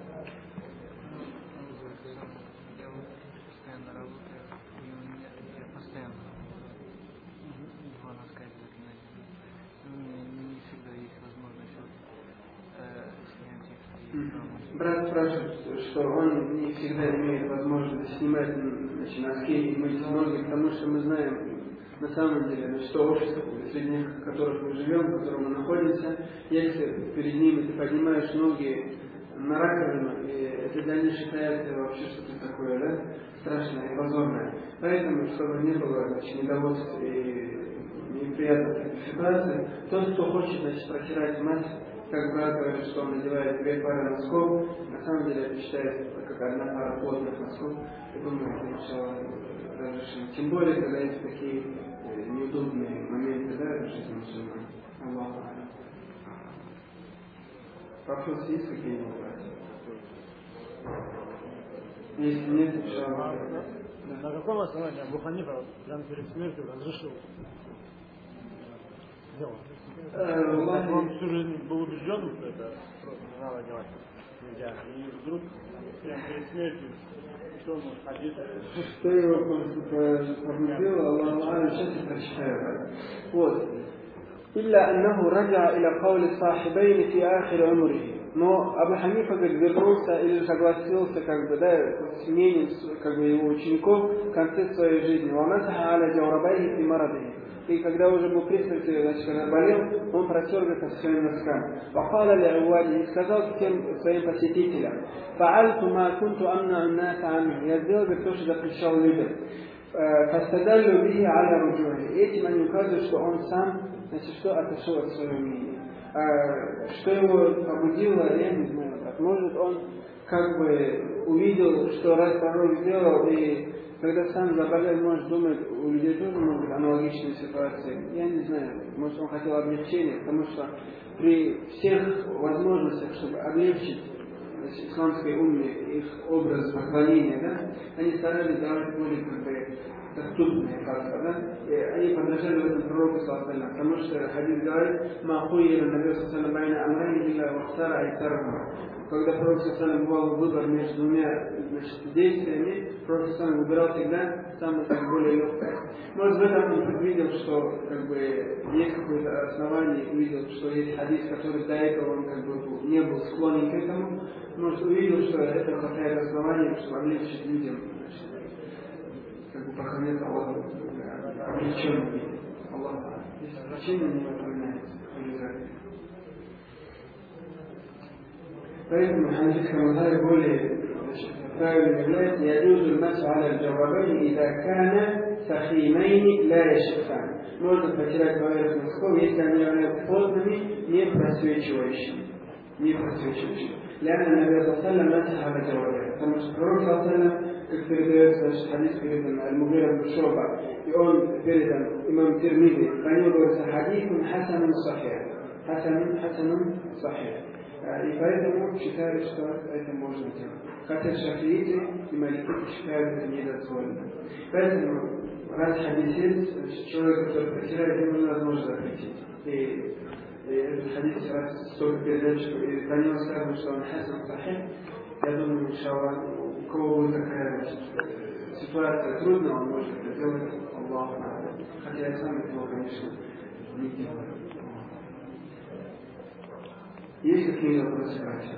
Брат спрашивает, что он не всегда имеет возможность снимать, значит, носки и мыть ноги, потому что мы знаем на самом деле, что общество, среди которых мы живем, в котором мы находимся, если перед ними ты поднимаешь ноги на раковину, и это для них считается вообще что-то такое, да, страшное и позорное. Поэтому, чтобы не было, значит, недовольств и неприятных ситуаций, тот, кто хочет, значит, протирать мать, как брат говорит, что он надевает две пары носков, на самом деле это считается как одна пара плотных носков. Я думаю, это все разрешено. Тем более, когда есть такие неудобные моменты, да, в жизни мусульман. Аллаху алейкум. Вопросы есть какие-нибудь? Если нет, иншаллах. На каком основании Абу Ханифа прямо перед смертью разрешил дело? Он всю жизнь был убежден, что это просто не надо делать нельзя. И вдруг прямо перед смертью что он может ходить? Что его побудило, Аллаху алейкум, сейчас я прочитаю. Вот. إلا أنه رجع إلى قول الصاحبين في آخر عمره. Но Абу Ханифа, говорит, вернулся или согласился, как бы, да, с мнением, как бы, его учеников в конце своей жизни. وَمَسَحَ عَلَى جَوْرَبَيْهِ فِي مَرَضِهِ. И когда уже был при смерти, значит, когда болел, он протер это своим носкам. وقال لعوالي, и сказал тем своим посетителям: فعلت ما كنت أمنع الناس عنه. Я сделал то, что запрещал людям. فاستدلوا به على رجوعه. Этим они указывают, что он сам, значит, что отошел от своего мнения. Что его побудило, я не знаю. Может, он как бы увидел, что раз пророк сделал, и когда сам заболел, может, думает, у людей тоже может быть аналогичная ситуация. Я не знаю. Может, он хотел облегчения, потому что при всех возможностях, чтобы облегчить исламской умме их образ поклонения, да, они старались давать более, как бы, доступные факты, да, и они подражали в этом пророку, саллаллаху, потому что хадис говорит: «Ма хуйя наби саллаллаху байна амрайни илля вахтара айсарахума». Когда пророк саллаллаху бывал выбор между двумя, значит, действиями, пророк саллаллаху выбирал всегда самое, как, более легкое. Может, в этом он предвидел, что, как бы, есть какое-то основание, увидел, что есть хадис, который до этого он, как бы, не был склонен к этому. Может, увидел, что это хватает основания, чтобы облегчить людям, значит, как бы, поклоняться Аллаху облегченными. Аллах. Если значение не выполняется, поэтому ханифское мазхаб более, значит, правильно является: яджузу аль-масху аля аль-джаврабайни ида кана сахимайни ла яшифан. Можно протирать поверх носков, если они являются плотными, не просвечивающими. Не просвечивающими. لأن النبي صلى الله عليه وسلم مسح على جوارحه. Потому что пророк صلى الله عليه وسلم как передается наш хадис, передан Аль-Мугира бин Шуба, и он передан имам Тирмизи, про него говорится хадисун хасанун сахих, хасанун хасанун сахих. И поэтому считают, что это можно делать. Хотя шафииты и маликиты считают это недозволено. Поэтому раз хадис есть, человек, который потеряет, ему невозможно запретить. И, и этот хадис раз столько передач, и про него сказано, что он хасан сахих. Я думаю, иншаллах, у кого будет такая ситуация трудная, он может это делать, Аллаху а'алям. Хотя я сам этого, конечно, не делаю. Есть какие вопросы, братья?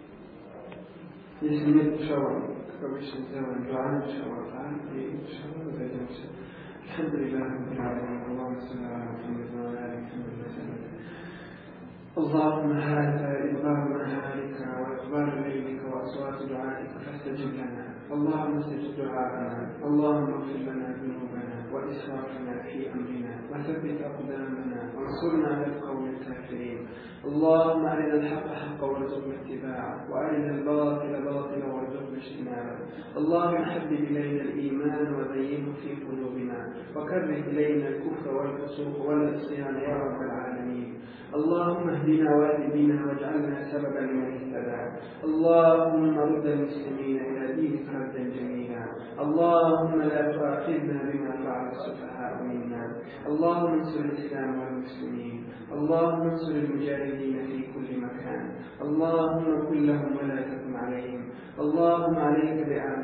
Если нет, иншаллах, как обычно сделаем дуа, иншаллах, и иншаллах разойдемся. Алхамдулиллах, Аллаху салли аля Мухаммад ва аля али Мухаммад. اللهم هذا إدبار نهارك وإخبار ليلك وأصوات دعائك فاستجب لنا. اللهم استجب دعاءنا. اللهم اغفر لنا ذنوبنا وإسرافنا في أمرنا وثبت أقدامنا وانصرنا على القوم الكافرين. اللهم أرنا الحق حقا وارزقنا اتباعه وأرنا الباطل باطلا وارزقنا اجتنابه. اللهم حبب إلينا الإيمان وزينه في قلوبنا وكره إلينا الكفر والفسوق والعصيان يا رب العالمين. اللهم اهدنا واهد بنا واجعلنا سببا لمن اهتدى. اللهم رد المسلمين إلى دينك ردا جميلا. اللهم لا تؤاخذنا بما فعل السفهاء منا. اللهم انصر الإسلام والمسلمين. اللهم انصر المجاهدين في كل مكان. اللهم كن لهم ولا تكن عليهم. اللهم عليك بأعمالهم